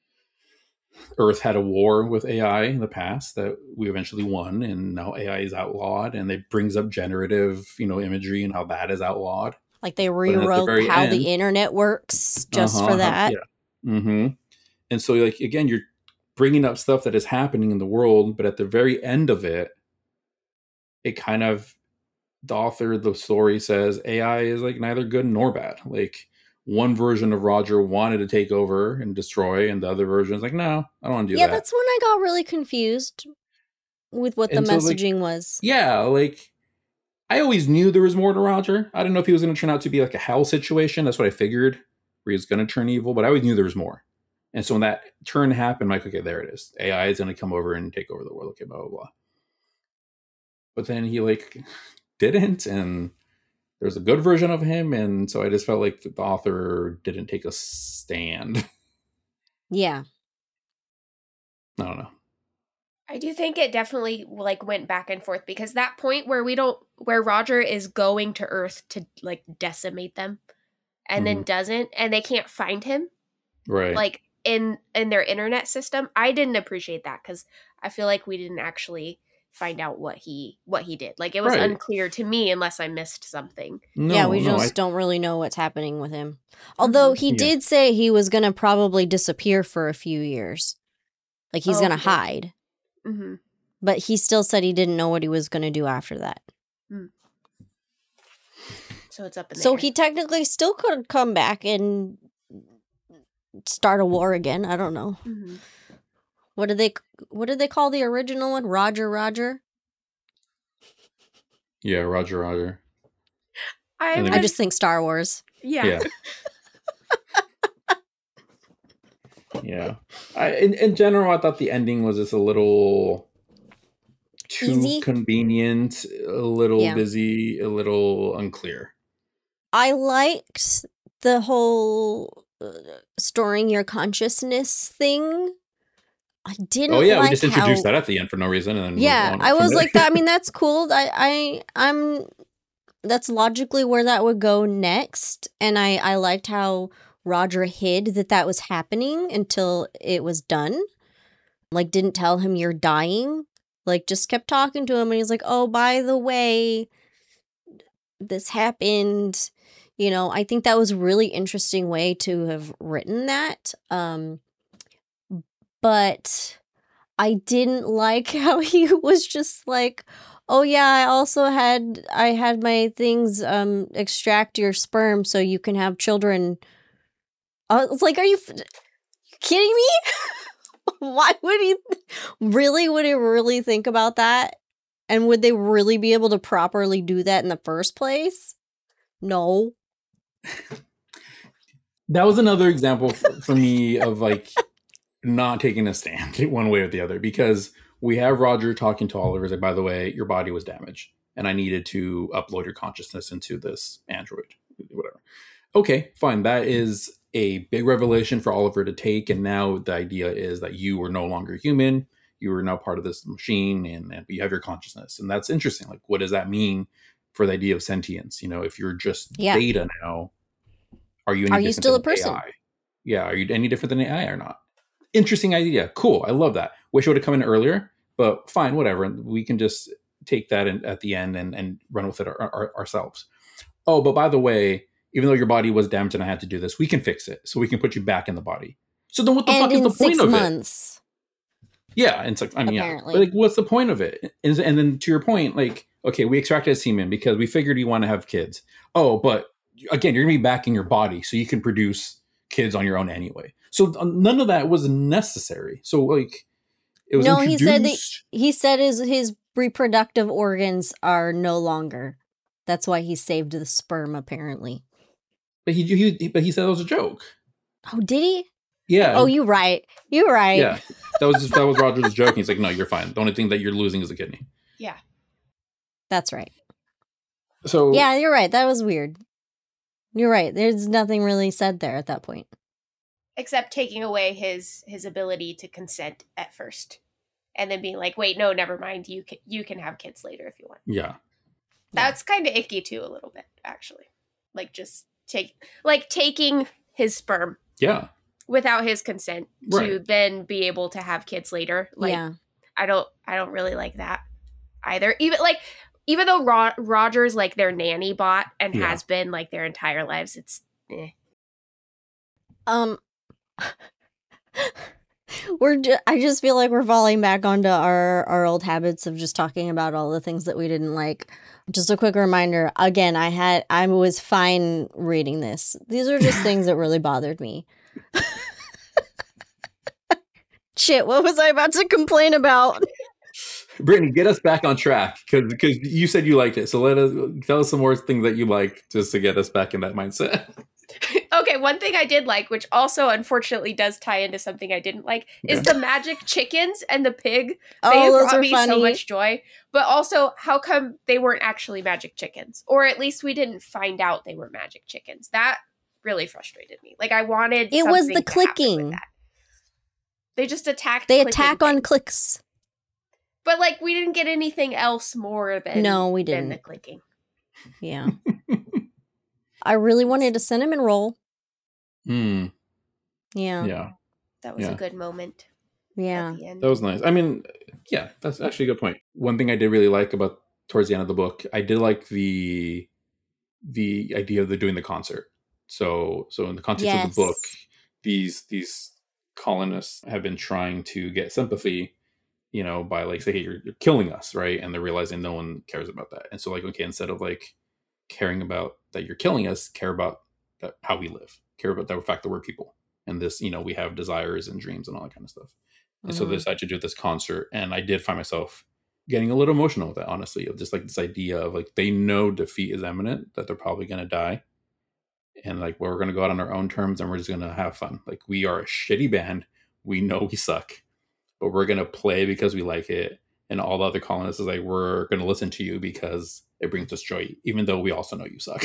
Earth had a war with AI in the past that we eventually won, and now AI is outlawed. And it brings up generative, imagery and how that is outlawed. Like they rewrote how the internet works just for that. And so, like, again, you're bringing up stuff that is happening in the world, but at the very end of it, it kind of, the author of the story says AI is like neither good nor bad. Like, one version of Roger wanted to take over and destroy, and the other version is like, no, I don't want to do that. Yeah, that's when I got really confused with what the messaging was. Yeah, like, I always knew there was more to Roger. I didn't know if he was going to turn out to be like a hell situation. That's what I figured, where he was going to turn evil, but I always knew there was more. And so when that turn happened, I'm like, okay, there it is. AI is going to come over and take over the world. Okay, blah, blah, blah. But then he like didn't, and there's a good version of him, and so I just felt like the author didn't take a stand. Yeah. I don't know. I do think it definitely like went back and forth, because that point where where Roger is going to Earth to like decimate them and then doesn't, and they can't find him. Right. Like in their internet system. I didn't appreciate that, because I feel like we didn't actually find out what he did. Like, it was unclear to me unless I missed something. We don't really know what's happening with him. Although he did say he was going to probably disappear for a few years. Like, he's going to hide. Mm-hmm. But he still said he didn't know what he was going to do after that. So it's up in the So air. he technically still could come back and start a war again. I don't know. Mm-hmm. What did they call the original one? Roger? Yeah, Roger. I just think Star Wars. Yeah. Yeah. In general, I thought the ending was just a little too easy? Convenient, a little busy, a little unclear. I liked the whole storing your consciousness thing. I didn't. Oh yeah, we just introduced that at the end for no reason, and then I was like that. I mean, that's cool. I'm. That's logically where that would go next, and I liked how Roger hid that was happening until it was done. Like, didn't tell him you're dying. Like, just kept talking to him, and he's like, "Oh, by the way, this happened." I think that was a really interesting way to have written that. But I didn't like how he was just like, "Oh yeah, I had my things extract your sperm so you can have children." I was like, "Are you kidding me?" Why would he really think about that? And would they really be able to properly do that in the first place? No. That was another example for me of like not taking a stand one way or the other, because we have Roger talking to Oliver, like, by the way, your body was damaged and I needed to upload your consciousness into this android, whatever. Okay, fine. That is a big revelation for Oliver to take. And now the idea is that you are no longer human. You are now part of this machine, and you have your consciousness. And that's interesting. Like, what does that mean for the idea of sentience? If you're just data now, are you still a person? AI? Yeah. Are you any different than AI or not? Interesting idea. Cool. I love that. Wish it would have come in earlier, but fine, whatever. We can just take that at the end and run with it ourselves. Oh, but by the way, even though your body was damaged and I had to do this, we can fix it. So we can put you back in the body. So then what the fuck is the point of 6 months. it? Yeah. And it's like, But like, what's the point of it? And then to your point, like, okay, we extracted semen because we figured you want to have kids. Oh, but again, you're going to be back in your body so you can produce kids on your own anyway. So none of that was necessary. So like, it was introduced. He said his reproductive organs are no longer. That's why he saved the sperm, apparently. But he said it was a joke. Oh, did he? Yeah. Oh, you're right. Yeah. That was Roger's joke. He's like, no, you're fine. The only thing that you're losing is a kidney. Yeah. That's right. So yeah, you're right. That was weird. You're right. There's nothing really said there at that point. Except taking away his ability to consent at first. And then being like, wait, no, never mind. You can have kids later if you want. Yeah. That's kind of icky too, a little bit, actually. Like just taking his sperm. Yeah. Without his consent to then be able to have kids later. Like, yeah. I don't really like that either. Even though Roger's like their nanny bot and has been like their entire lives, it's I just feel like we're falling back onto our old habits of just talking about all the things that we didn't like. Just a quick reminder, again, I was fine reading this. These are just things that really bothered me. Shit, what was I about to complain about? Brittany, get us back on track because you said you liked it. So tell us some more things that you like just to get us back in that mindset. Okay, one thing I did like, which also unfortunately does tie into something I didn't like, is the magic chickens and the pig. They brought me so much joy. But also, how come they weren't actually magic chickens? Or at least we didn't find out they were magic chickens. That really frustrated me. Like, I wanted it was the clicking. They just attacked. They attack on clicks. But like, we didn't get anything else more than we didn't. Than the clicking. Yeah. I really wanted a cinnamon roll. Yeah. Yeah. That was a good moment. Yeah. That was nice. I mean, yeah, that's actually a good point. One thing I did really like about towards the end of the book, I did like the idea of doing the concert. So in the context of the book, these colonists have been trying to get sympathy, by like, say, hey, you're killing us, right? And they're realizing no one cares about that. And so like, okay, instead of like caring about that you're killing us, care about how we live, care about the fact that we're people. And this, we have desires and dreams and all that kind of stuff. And so they decided to do this concert. And I did find myself getting a little emotional with that, honestly, of just like this idea of like, they know defeat is imminent, that they're probably going to die. And like, we're going to go out on our own terms and we're just going to have fun. Like, we are a shitty band. We know we suck, but we're going to play because we like it. And all the other colonists is like, we're going to listen to you because it brings us joy, even though we also know you suck.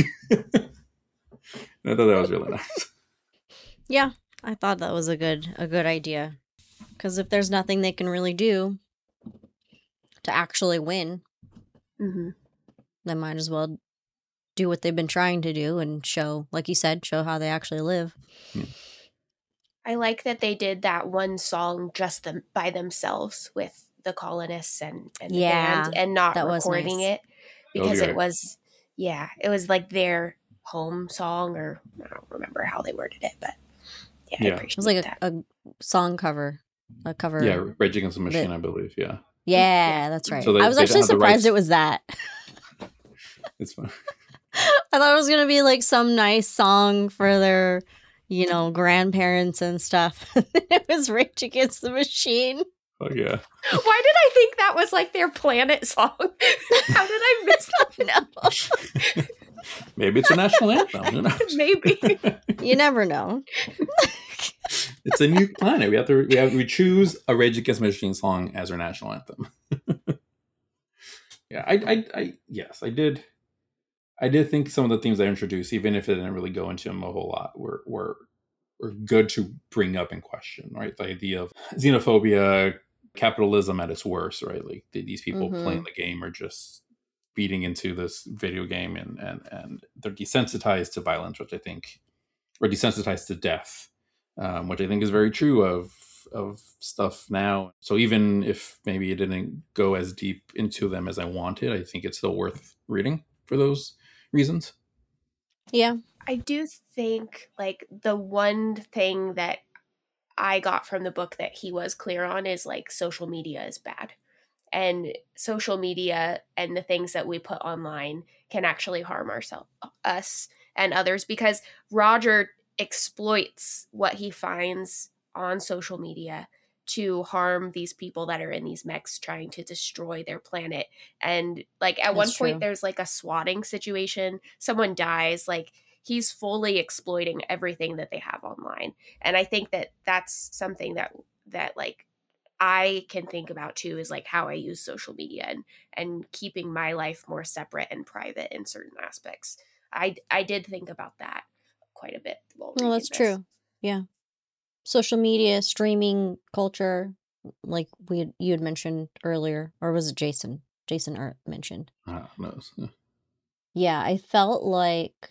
I thought that was really nice. Yeah, I thought that was a good idea. Because if there's nothing they can really do to actually win, they might as well do what they've been trying to do and show, like you said, show how they actually live. I like that they did that one song just by themselves with the colonists and the band and not recording it because it was like their home song, or I don't remember how they worded it, but I appreciate it was like that. a song cover. A cover. Yeah, Rage Against the Machine, I believe. Yeah. Yeah, that's right. So I was actually surprised it was that. It's fine. I thought it was gonna be like some nice song for their, grandparents and stuff. It was Rage Against the Machine. Oh yeah. Why did I think that was like their Planet song? How did I miss that? No. Maybe it's a national anthem. Who knows? Maybe. You never know. It's a new planet. We choose a Rage Against the Machine song as our national anthem. Yeah, I did. I did think some of the themes I introduced, even if it didn't really go into them a whole lot, were good to bring up and question, right? The idea of xenophobia, capitalism at its worst, right? Like these people playing the game are just feeding into this video game and they're desensitized to violence, which I think, or desensitized to death, which I think is very true of stuff now. So even if maybe it didn't go as deep into them as I wanted, I think it's still worth reading for those reasons. Yeah. I do think like the one thing that I got from the book that he was clear on is like social media is bad. And social media and the things that we put online can actually harm us and others, because Roger exploits what he finds on social media to harm these people that are in these mechs trying to destroy their planet. And like at one point there's like a swatting situation. Someone dies. Like he's fully exploiting everything that they have online. And I think that that's something that like I can think about too, is like how I use social media and keeping my life more separate and private in certain aspects. I did think about that quite a bit while Well, reading that's this. true. Yeah. Social media, streaming culture, like you had mentioned earlier, or was it Jason? Jason mentioned. No. Yeah, I felt like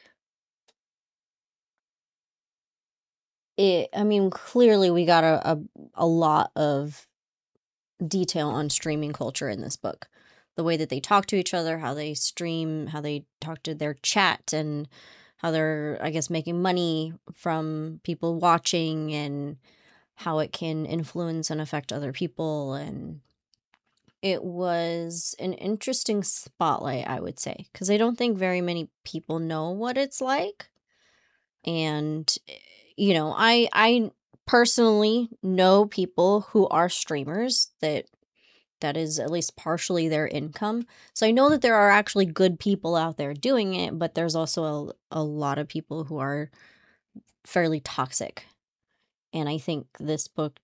it. I mean, clearly we got a lot of detail on streaming culture in this book. The way that they talk to each other, how they stream, how they talk to their chat, and how they're, I guess, making money from people watching, and how it can influence and affect other people. And it was an interesting spotlight, I would say, because I don't think very many people know what it's like. And, you know, I personally know people who are streamers that is at least partially their income. So I know that there are actually good people out there doing it, but there's also a lot of people who are fairly toxic. And I think this book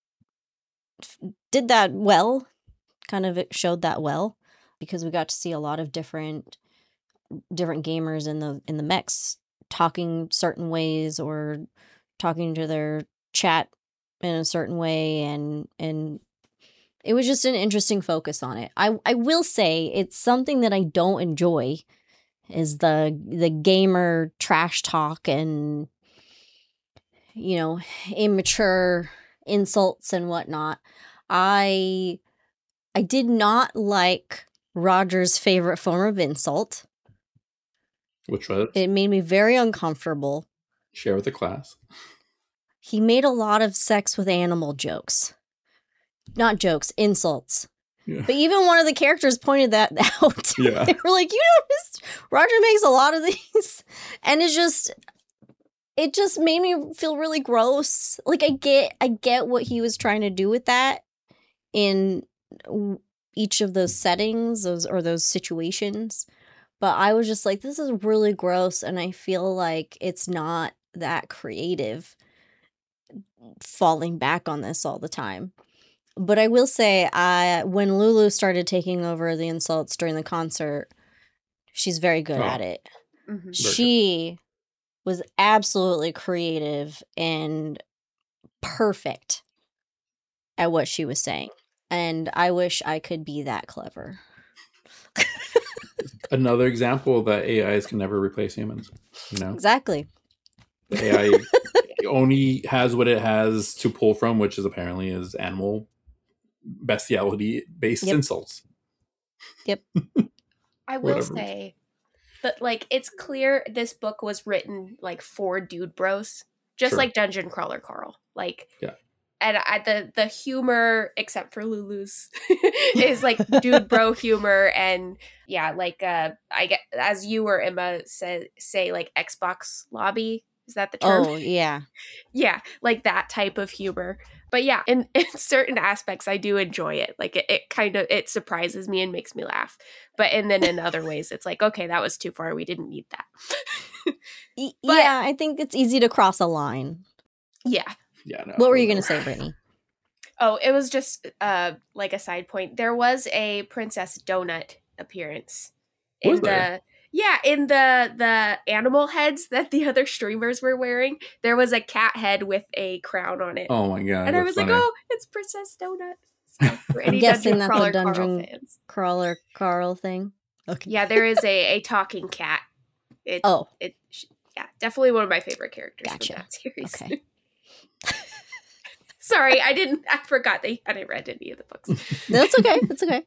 did that well, kind of it showed that well, because we got to see a lot of different gamers in the mechs talking certain ways, or talking to their chat in a certain way, and it was just an interesting focus on it. I will say it's something that I don't enjoy, is the gamer trash talk and, you know, immature insults and whatnot. I did not like Roger's favorite form of insult. Which was? It made me very uncomfortable. Share with the class. He made a lot of sex with animal jokes. Not jokes, insults. Yeah. But even one of the characters pointed that out. Yeah. They were like, you noticed Roger makes a lot of these. And it just made me feel really gross. Like, I get what he was trying to do with that in each of those settings, those situations. But I was just like, this is really gross, and I feel like it's not that creative falling back on this all the time. But I will say, when Lulu started taking over the insults during the concert, she's very good at it. Mm-hmm. She was absolutely creative and perfect at what she was saying. And I wish I could be that clever. Another example that AIs can never replace humans. You know, Exactly. the AI only has what it has to pull from, which is apparently is animal bestiality based insults. Yep. I will say, but like, it's clear this book was written like for dude bros, just like Dungeon Crawler Carl. Like, yeah. And the humor, except for Lulu's, is like dude bro humor, and yeah, like I get, as you or Emma say like Xbox lobby. Is that the term? Oh, yeah. Yeah, like that type of humor. But yeah, in certain aspects, I do enjoy it. Like it kind of, it surprises me and makes me laugh. But and then in other ways, it's like, okay, that was too far. We didn't need that. Yeah, I think it's easy to cross a line. Yeah. Yeah. No, what were you going to say, Brittany? Oh, it was just like a side point. There was a Princess Donut appearance in the animal heads that the other streamers were wearing. There was a cat head with a crown on it. Oh my god! And I was funny. Like, oh, it's Princess Donut. So for any I'm guessing that's Crawler a Dungeon fans. Crawler Carl thing. Okay. Yeah, there is a talking cat. Yeah, definitely one of my favorite characters from that series. Okay. Sorry, I forgot that you hadn't read any of the books. That's okay. It's okay.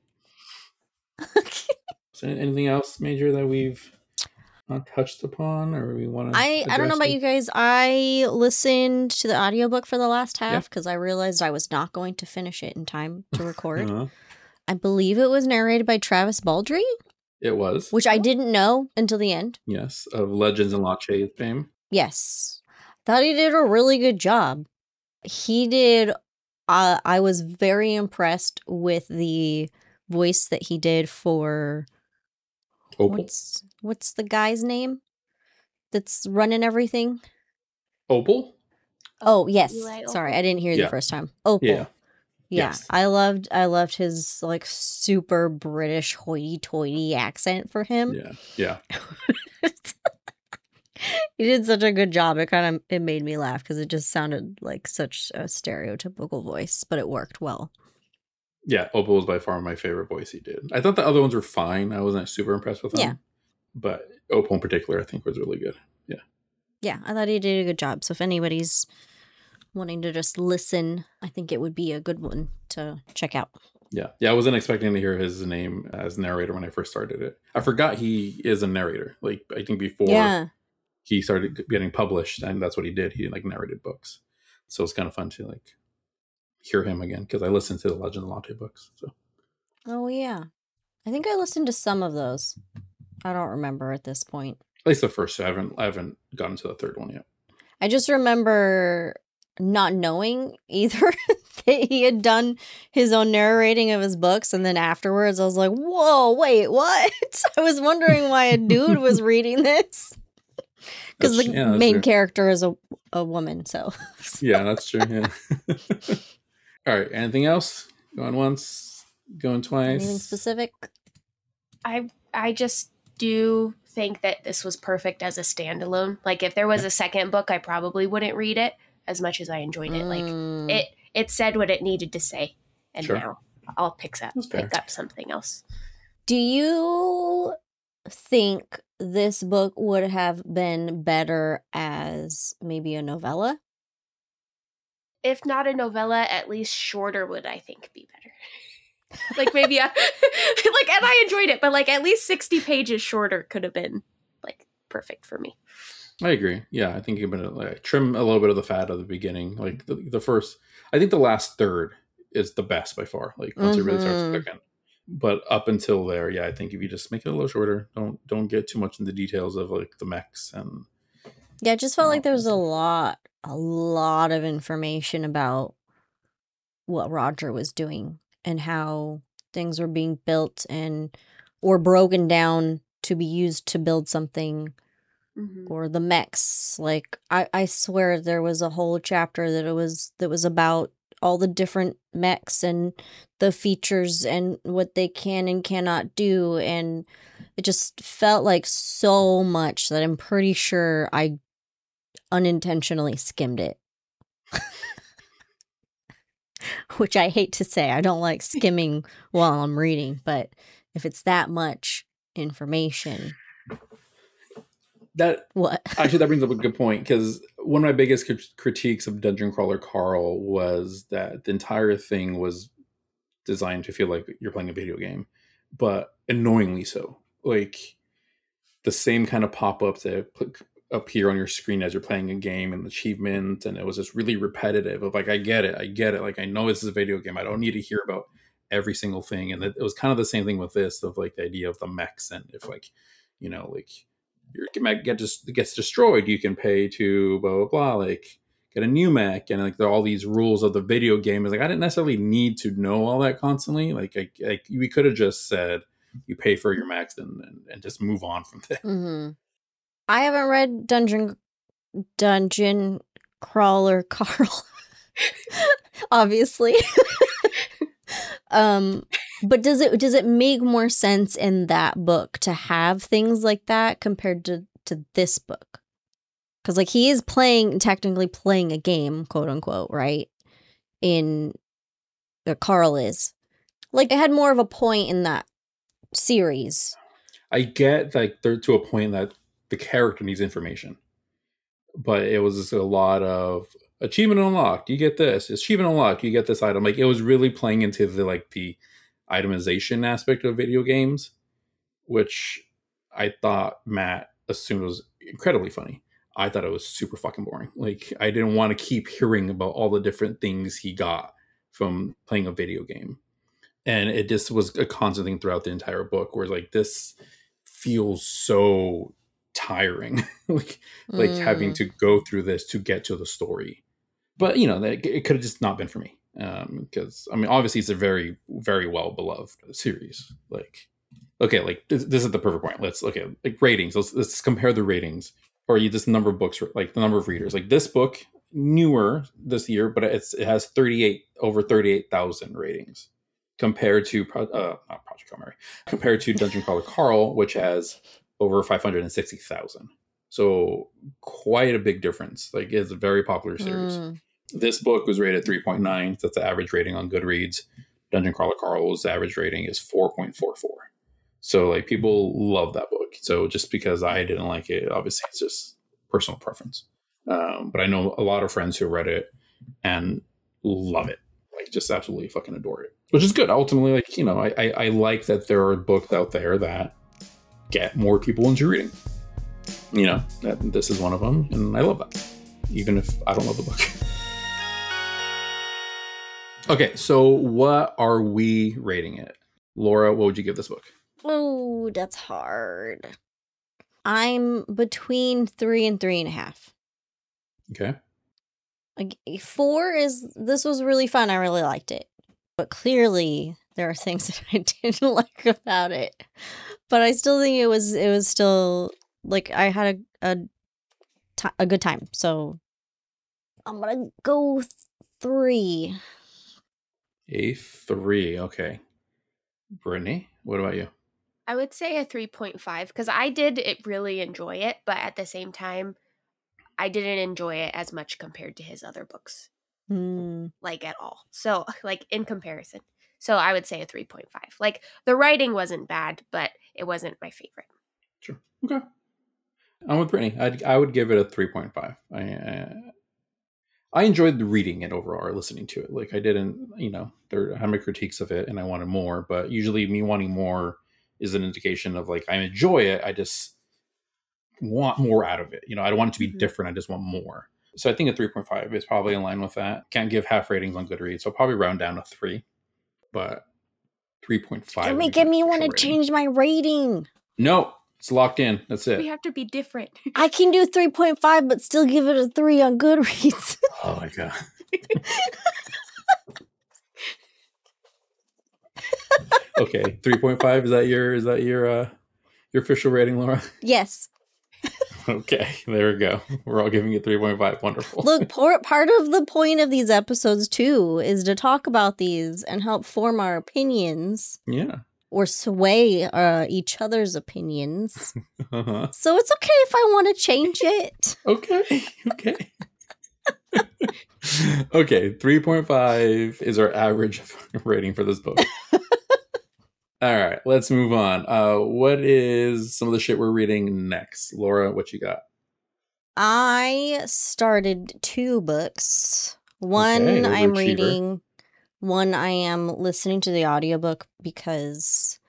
So anything else major that we've not touched upon, or we want to I don't know about you guys. I listened to the audiobook for the last half because I realized I was not going to finish it in time to record. I believe it was narrated by Travis Baldree. It was. Which I didn't know until the end. Yes, of Legends and Lache fame. Yes. Thought he did a really good job. He did. I was very impressed with the voice that he did for Opal. What's the guy's name? that's running everything? Opal? Oh, yes. Eli Sorry, Opal? I didn't hear you Yeah. the first time. Opal. Yeah. Yeah, Yes. I loved his like super British hoity-toity accent for him. Yeah. He did such a good job. It made me laugh because it just sounded like such a stereotypical voice, but it worked well. Yeah, Opal was by far my favorite voice he did. I thought the other ones were fine. I wasn't super impressed with them. Yeah. But Opal in particular, I think, was really good. Yeah. Yeah, I thought he did a good job. So if anybody's wanting to just listen, I think it would be a good one to check out. Yeah. I wasn't expecting to hear his name as narrator when I first started it. I forgot he is a narrator. Like, I think before he started getting published, and that's what he did. He like narrated books. So it's kind of fun to like hear him again because I listened to the Legend of Latte books. So. Oh yeah, I think I listened to some of those. I don't remember at this point. At least the first two. I haven't gotten to the third one yet. I just remember not knowing either that he had done his own narrating of his books, and then afterwards I was like, whoa, wait, what? I was wondering why a dude was reading this. Because the main character is a woman, so. Yeah, that's true, yeah. All right, anything else? Going once, going twice? Anything specific? I just do think that this was perfect as a standalone. Like, if there was a second book, I probably wouldn't read it as much as I enjoyed it. Like, it said what it needed to say, and now I'll pick up something else. Do you think this book would have been better as maybe a novella? If not a novella, at least shorter would, I think, be better. Like, maybe and I enjoyed it, but like at least 60 pages shorter could have been like perfect for me. I agree. Yeah, I think you can like trim a little bit of the fat at the beginning. Like the first, I think the last third is the best by far. Like once it really starts cooking. But up until there, yeah, I think if you just make it a little shorter, don't get too much into the details of like the mechs and. Yeah, it just felt like there was a lot of information about what Roger was doing and how things were being built or broken down to be used to build something. Or the mechs. Like I swear there was a whole chapter that was about all the different mechs and the features and what they can and cannot do, and it just felt like so much that I'm pretty sure I unintentionally skimmed it. Which I hate to say. I don't like skimming while I'm reading, but if it's that much information. Actually, that brings up a good point, because one of my biggest critiques of Dungeon Crawler Carl was that the entire thing was designed to feel like you're playing a video game, but annoyingly so. Like the same kind of pop-ups that appear on your screen as you're playing a game and achievements, and it was just really repetitive of like, I get it. Like, I know this is a video game. I don't need to hear about every single thing. And it was kind of the same thing with this, of like the idea of the mechs, and if like, you know, like your mech gets destroyed, you can pay to blah blah blah, like get a new mech, and like there are all these rules of the video game. Is like, I didn't necessarily need to know all that constantly. Like we could have just said you pay for your mechs and just move on from there. Mm-hmm. I haven't read Dungeon Crawler Carl, obviously. But does it make more sense in that book to have things like that compared to this book? Because like he is technically playing a game, quote unquote, right? Carl is. Like, it had more of a point in that series. I get like they're to a point that the character needs information, but it was just a lot of achievement unlocked. You get this. Achievement unlocked. You get this item. Like, it was really playing into the itemization aspect of video games, which I thought Matt assumed was incredibly funny. I thought it was super fucking boring. Like, I didn't want to keep hearing about all the different things he got from playing a video game. And it just was a constant thing throughout the entire book, where like, this feels so tiring, like having to go through this to get to the story. But, you know, it could have just not been for me. Because, I mean, obviously it's a very, very well beloved series. Like, okay, like this is the perfect point. Let's, like ratings. Let's compare the ratings or you just number of books, like the number of readers. Like this book, newer this year, but it has over 38,000 ratings compared to not Project Hail Mary, compared to Dungeon Crawler Carl, which has over 560,000. So quite a big difference. Like it's a very popular series. This book was rated 3.9. That's the average rating on Goodreads. Dungeon Crawler Carl's average rating is 4.44. So like people love that book. So just because I didn't like it, obviously it's just personal preference. But I know a lot of friends who read it and love it. Like just absolutely fucking adore it. Which is good. Ultimately, like, you know, I like that there are books out there that get more people into reading. You know, this is one of them. And I love that. Even if I don't love the book. Okay, so what are we rating it? Laura, what would you give this book? Oh, that's hard. I'm between 3 and 3.5. Okay. Like 4 this was really fun. I really liked it. But clearly there are things that I didn't like about it. But I still think it was still like I had a good time. So I'm going to go 3. A 3, okay. Brittany, what about you? I would say a 3.5 because I did really enjoy it, but at the same time, I didn't enjoy it as much compared to his other books. Like at all. So like in comparison. So I would say a 3.5. Like the writing wasn't bad, but it wasn't my favorite. Sure. Okay. I'm with Brittany. I would give it a 3.5. I enjoyed reading it overall or listening to it. Like I didn't, you know, there had my critiques of it and I wanted more, but usually me wanting more is an indication of like, I enjoy it. I just want more out of it. You know, I don't want it to be different. I just want more. So I think a 3.5 is probably in line with that. Can't give half ratings on Goodreads. So I'll probably round down to 3, but 3.5. You're making me want to change my rating. No, it's locked in. That's it. We have to be different. I can do 3.5, but still give it a 3 on Goodreads. Oh my God. Okay, 3.5. Is that your official rating, Laura? Yes. Okay, there we go. We're all giving it 3.5. Wonderful. Look, part of the point of these episodes too is to talk about these and help form our opinions. Yeah. Or sway each other's opinions. Uh-huh. So it's okay if I want to change it. Okay. Okay, 3.5 is our average rating for this book. All right, let's move on. What is some of the shit we're reading next? Laura, what you got? I started 2 books. One I'm reading, one I am listening to the audiobook because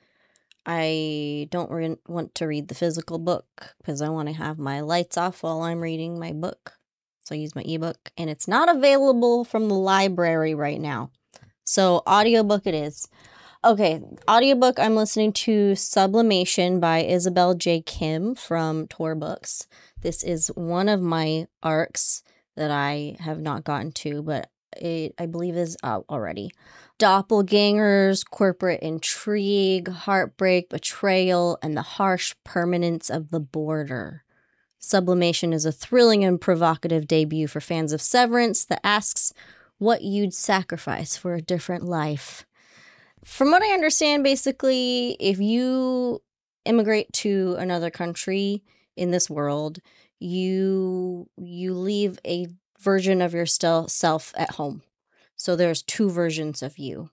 I don't want to read the physical book because I want to have my lights off while I'm reading my book. So I use my ebook and it's not available from the library right now. So audiobook it is. Okay, audiobook I'm listening to Sublimation by Isabel J. Kim from Tor Books. This is one of my arcs that I have not gotten to, but it, I believe, is out already. Doppelgangers, corporate intrigue, heartbreak, betrayal, and the harsh permanence of the border. Sublimation is a thrilling and provocative debut for fans of Severance that asks what you'd sacrifice for a different life. From what I understand, basically, if you immigrate to another country in this world, you leave a version of yourself at home. So there's 2 versions of you.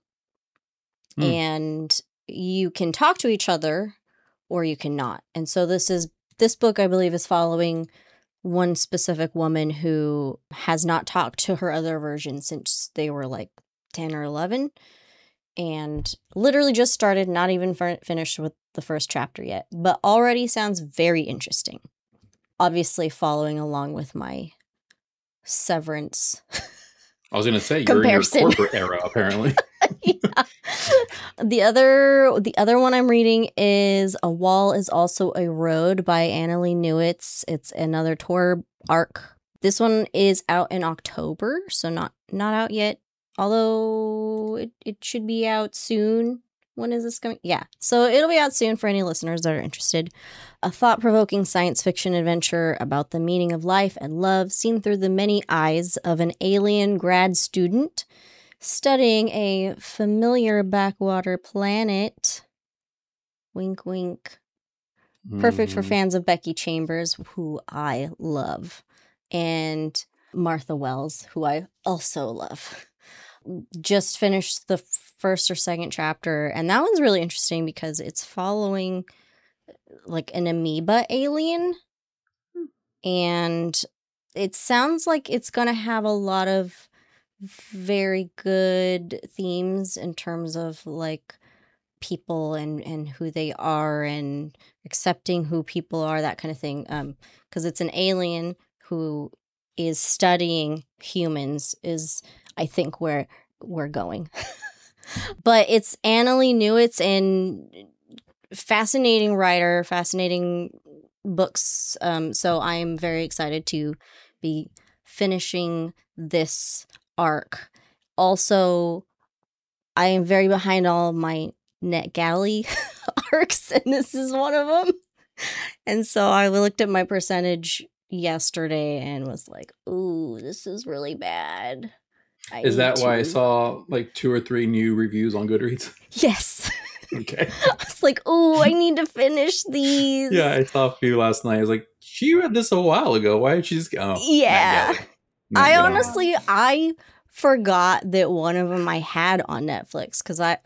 And you can talk to each other or you cannot. And so this book, I believe, is following one specific woman who has not talked to her other version since they were like 10 or 11. And literally just started, not even finished with the first chapter yet, but already sounds very interesting. Obviously following along with my Severance. I was going to say, you're in your corporate era, apparently. Yeah. The other one I'm reading is A Wall is Also a Road by Annalee Newitz. It's another Tor arc. This one is out in October, so not out yet. Although it should be out soon. When is this coming? Yeah. So it'll be out soon for any listeners that are interested. A thought-provoking science fiction adventure about the meaning of life and love seen through the many eyes of an alien grad student studying a familiar backwater planet. Wink, wink. Perfect for fans of Becky Chambers, who I love, and Martha Wells, who I also love. Just finished the first or second chapter, and that one's really interesting because it's following like an amoeba alien, and it sounds like it's gonna have a lot of very good themes in terms of like people and who they are and accepting who people are, that kind of thing, because it's an alien who is studying humans is I think where we're going. But it's Annalee Newitz, and fascinating writer, fascinating books, so I am very excited to be finishing this arc. Also, I am very behind all of my NetGalley arcs, and this is one of them. And so I looked at my percentage yesterday and was like, ooh, this is really bad. Is that why I saw like 2 or 3 new reviews on Goodreads? Yes. Okay. I was like, ooh, I need to finish these. Yeah, I saw a few last night. I was like, she read this a while ago. Why did she just go? Yeah. I honestly, I forgot that one of them I had on Netflix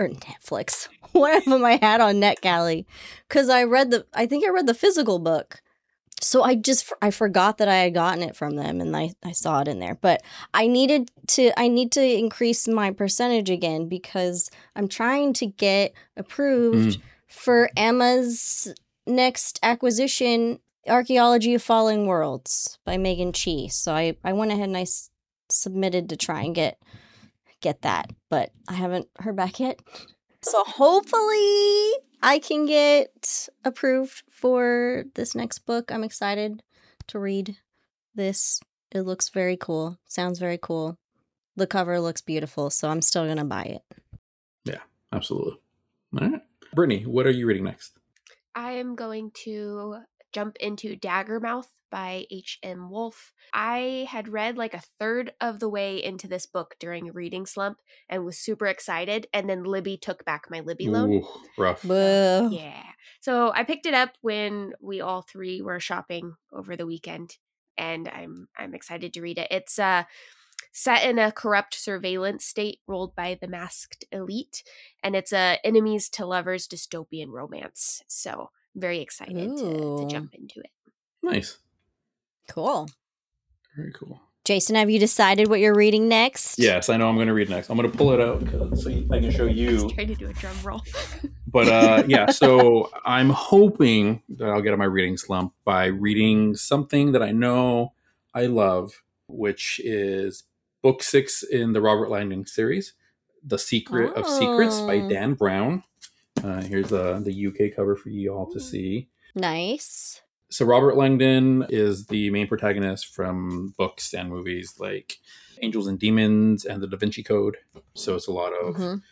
one of them I had on NetGalley because I think I read the physical book. So I forgot that I had gotten it from them, and I saw it in there. But I need to increase my percentage again because I'm trying to get approved for Emma's next acquisition, Archaeology of Falling Worlds by Megan Chi. So I went ahead and I submitted to try and get that, but I haven't heard back yet. So hopefully I can get approved for this next book. I'm excited to read this. It looks very cool. Sounds very cool. The cover looks beautiful, so I'm still going to buy it. Yeah, absolutely. All right. Brittany, what are you reading next? I am going to jump into Daggermouth by H.M. Wolf. I had read like a third of the way into this book during a reading slump and was super excited, and then Libby took back my Libby loan. Ooh, rough. Yeah. So I picked it up when we all three were shopping over the weekend, and I'm excited to read it. It's set in a corrupt surveillance state ruled by the masked elite, and it's a enemies to lovers dystopian romance. So I'm very excited to jump into it. Nice. Cool. Very cool. Jason, have you decided what you're reading next? Yes, I know I'm going to read next. I'm going to pull it out so I can show you. I was trying to do a drum roll. But yeah, so I'm hoping that I'll get on my reading slump by reading something that I know I love, which is book 6 in the Robert Langdon series, The Secret of Secrets by Dan Brown. Here's the UK cover for you all to see. Nice. So Robert Langdon is the main protagonist from books and movies like Angels and Demons and The Da Vinci Code. So it's a lot of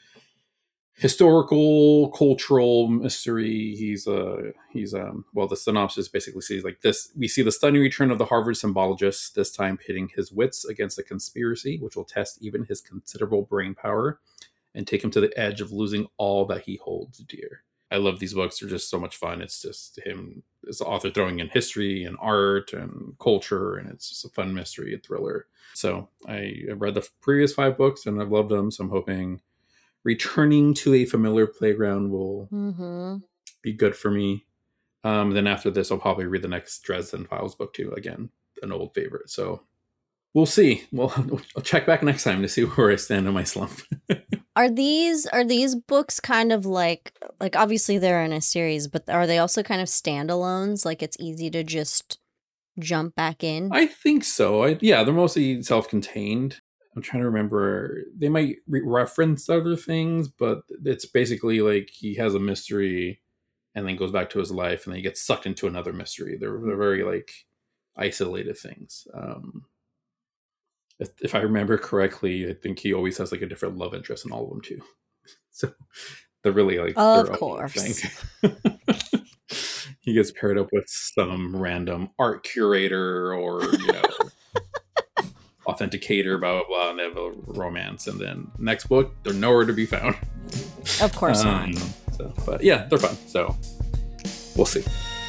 historical, cultural mystery. Well, the synopsis basically says like this: we see the stunning return of the Harvard symbologist, this time pitting his wits against a conspiracy which will test even his considerable brain power and take him to the edge of losing all that he holds dear. I love these books. They're just so much fun. It's just him as the author throwing in history and art and culture, and it's just a fun mystery and thriller. So I read the previous 5 books and I've loved them. So I'm hoping returning to a familiar playground will be good for me. Then after this, I'll probably read the next Dresden Files book too. Again, an old favorite. So we'll see. Well, I'll check back next time to see where I stand in my slump. Are these books kind of like obviously they're in a series, but are they also kind of standalones? Like it's easy to just jump back in? I think so. Yeah, they're mostly self-contained. I'm trying to remember. They might reference other things, but it's basically like he has a mystery and then goes back to his life and then he gets sucked into another mystery. They're very like isolated things. If I remember correctly, I think he always has like a different love interest in all of them too. So The really like of their own course thing. He gets paired up with some random art curator or, authenticator, blah, blah, blah, and they have a romance. And then next book, they're nowhere to be found. Of course not. But yeah, they're fun. So we'll see.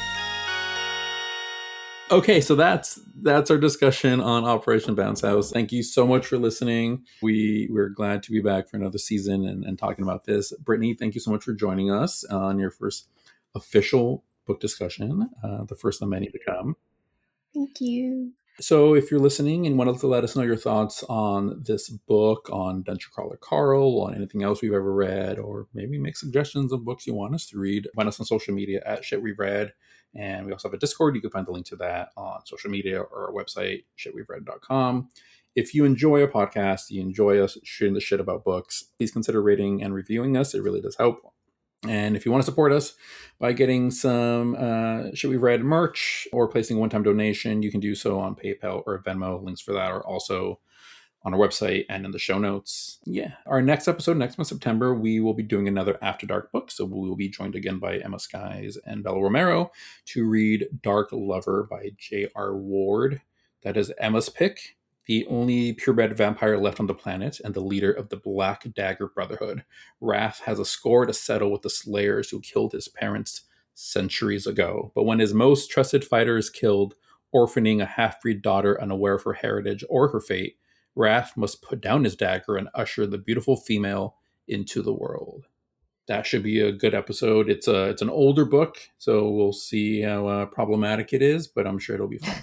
Okay, so that's our discussion on Operation Bounce House. Thank you so much for listening. We're glad to be back for another season and talking about this. Brittany, thank you so much for joining us on your first official book discussion, the first of many to come. Thank you. So if you're listening and wanted to let us know your thoughts on this book, on Dungeon Crawler Carl, on anything else we've ever read, or maybe make suggestions of books you want us to read, find us on social media at Shit We've Read. And we also have a Discord. You can find the link to that on social media or our website, shitwe'veread.com. If you enjoy a podcast, you enjoy us shooting the shit about books, please consider rating and reviewing us. It really does help. And if you want to support us by getting some Shit We've Read merch or placing a one-time donation, you can do so on PayPal or Venmo. Links for that are also on our website and in the show notes. Yeah. Our next episode, next month, September, we will be doing another After Dark book. So we will be joined again by Emma Skies and Bella Romero to read Dark Lover by J.R. Ward. That is Emma's pick. The only purebred vampire left on the planet and the leader of the Black Dagger Brotherhood. Wrath has a score to settle with the slayers who killed his parents centuries ago. But when his most trusted fighter is killed, orphaning a half-breed daughter unaware of her heritage or her fate, Wrath must put down his dagger and usher the beautiful female into the world. That should be a good episode. It's an older book, so we'll see how problematic it is, but I'm sure it'll be fun.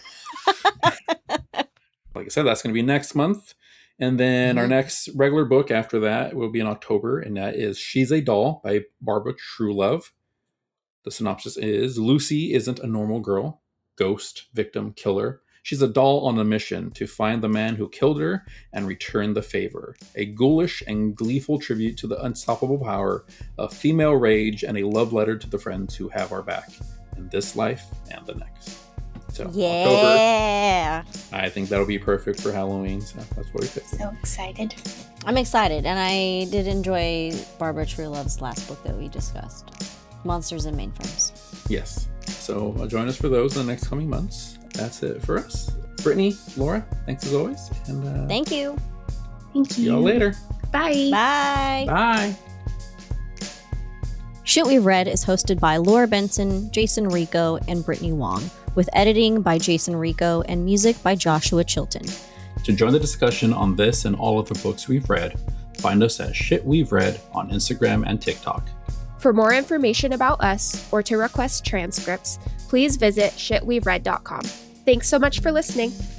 Like I said, that's going to be next month. And then our next regular book after that will be in October, and that is She's a Doll by Barbara Truelove. The synopsis is, Lucy isn't a normal girl, ghost, victim, killer. She's a doll on a mission to find the man who killed her and return the favor. A ghoulish and gleeful tribute to the unstoppable power of female rage and a love letter to the friends who have our back in this life and the next. So yeah. October, I think that'll be perfect for Halloween. So that's what we picked. So excited. I'm excited, and I did enjoy Barbara Truelove's last book that we discussed, Monsters and Mainframes. Yes. So join us for those in the next coming months. That's it for us. Brittany, Laura, thanks as always. And thank you. Thank you. See y'all later. Bye. Bye. Bye. Shit We've Read is hosted by Laura Benson, Jason Rico, and Brittany Wong, with editing by Jason Rico and music by Joshua Chilton. To join the discussion on this and all of the books we've read, find us at Shit We've Read on Instagram and TikTok. For more information about us or to request transcripts, please visit shitwe'veread.com. Thanks so much for listening.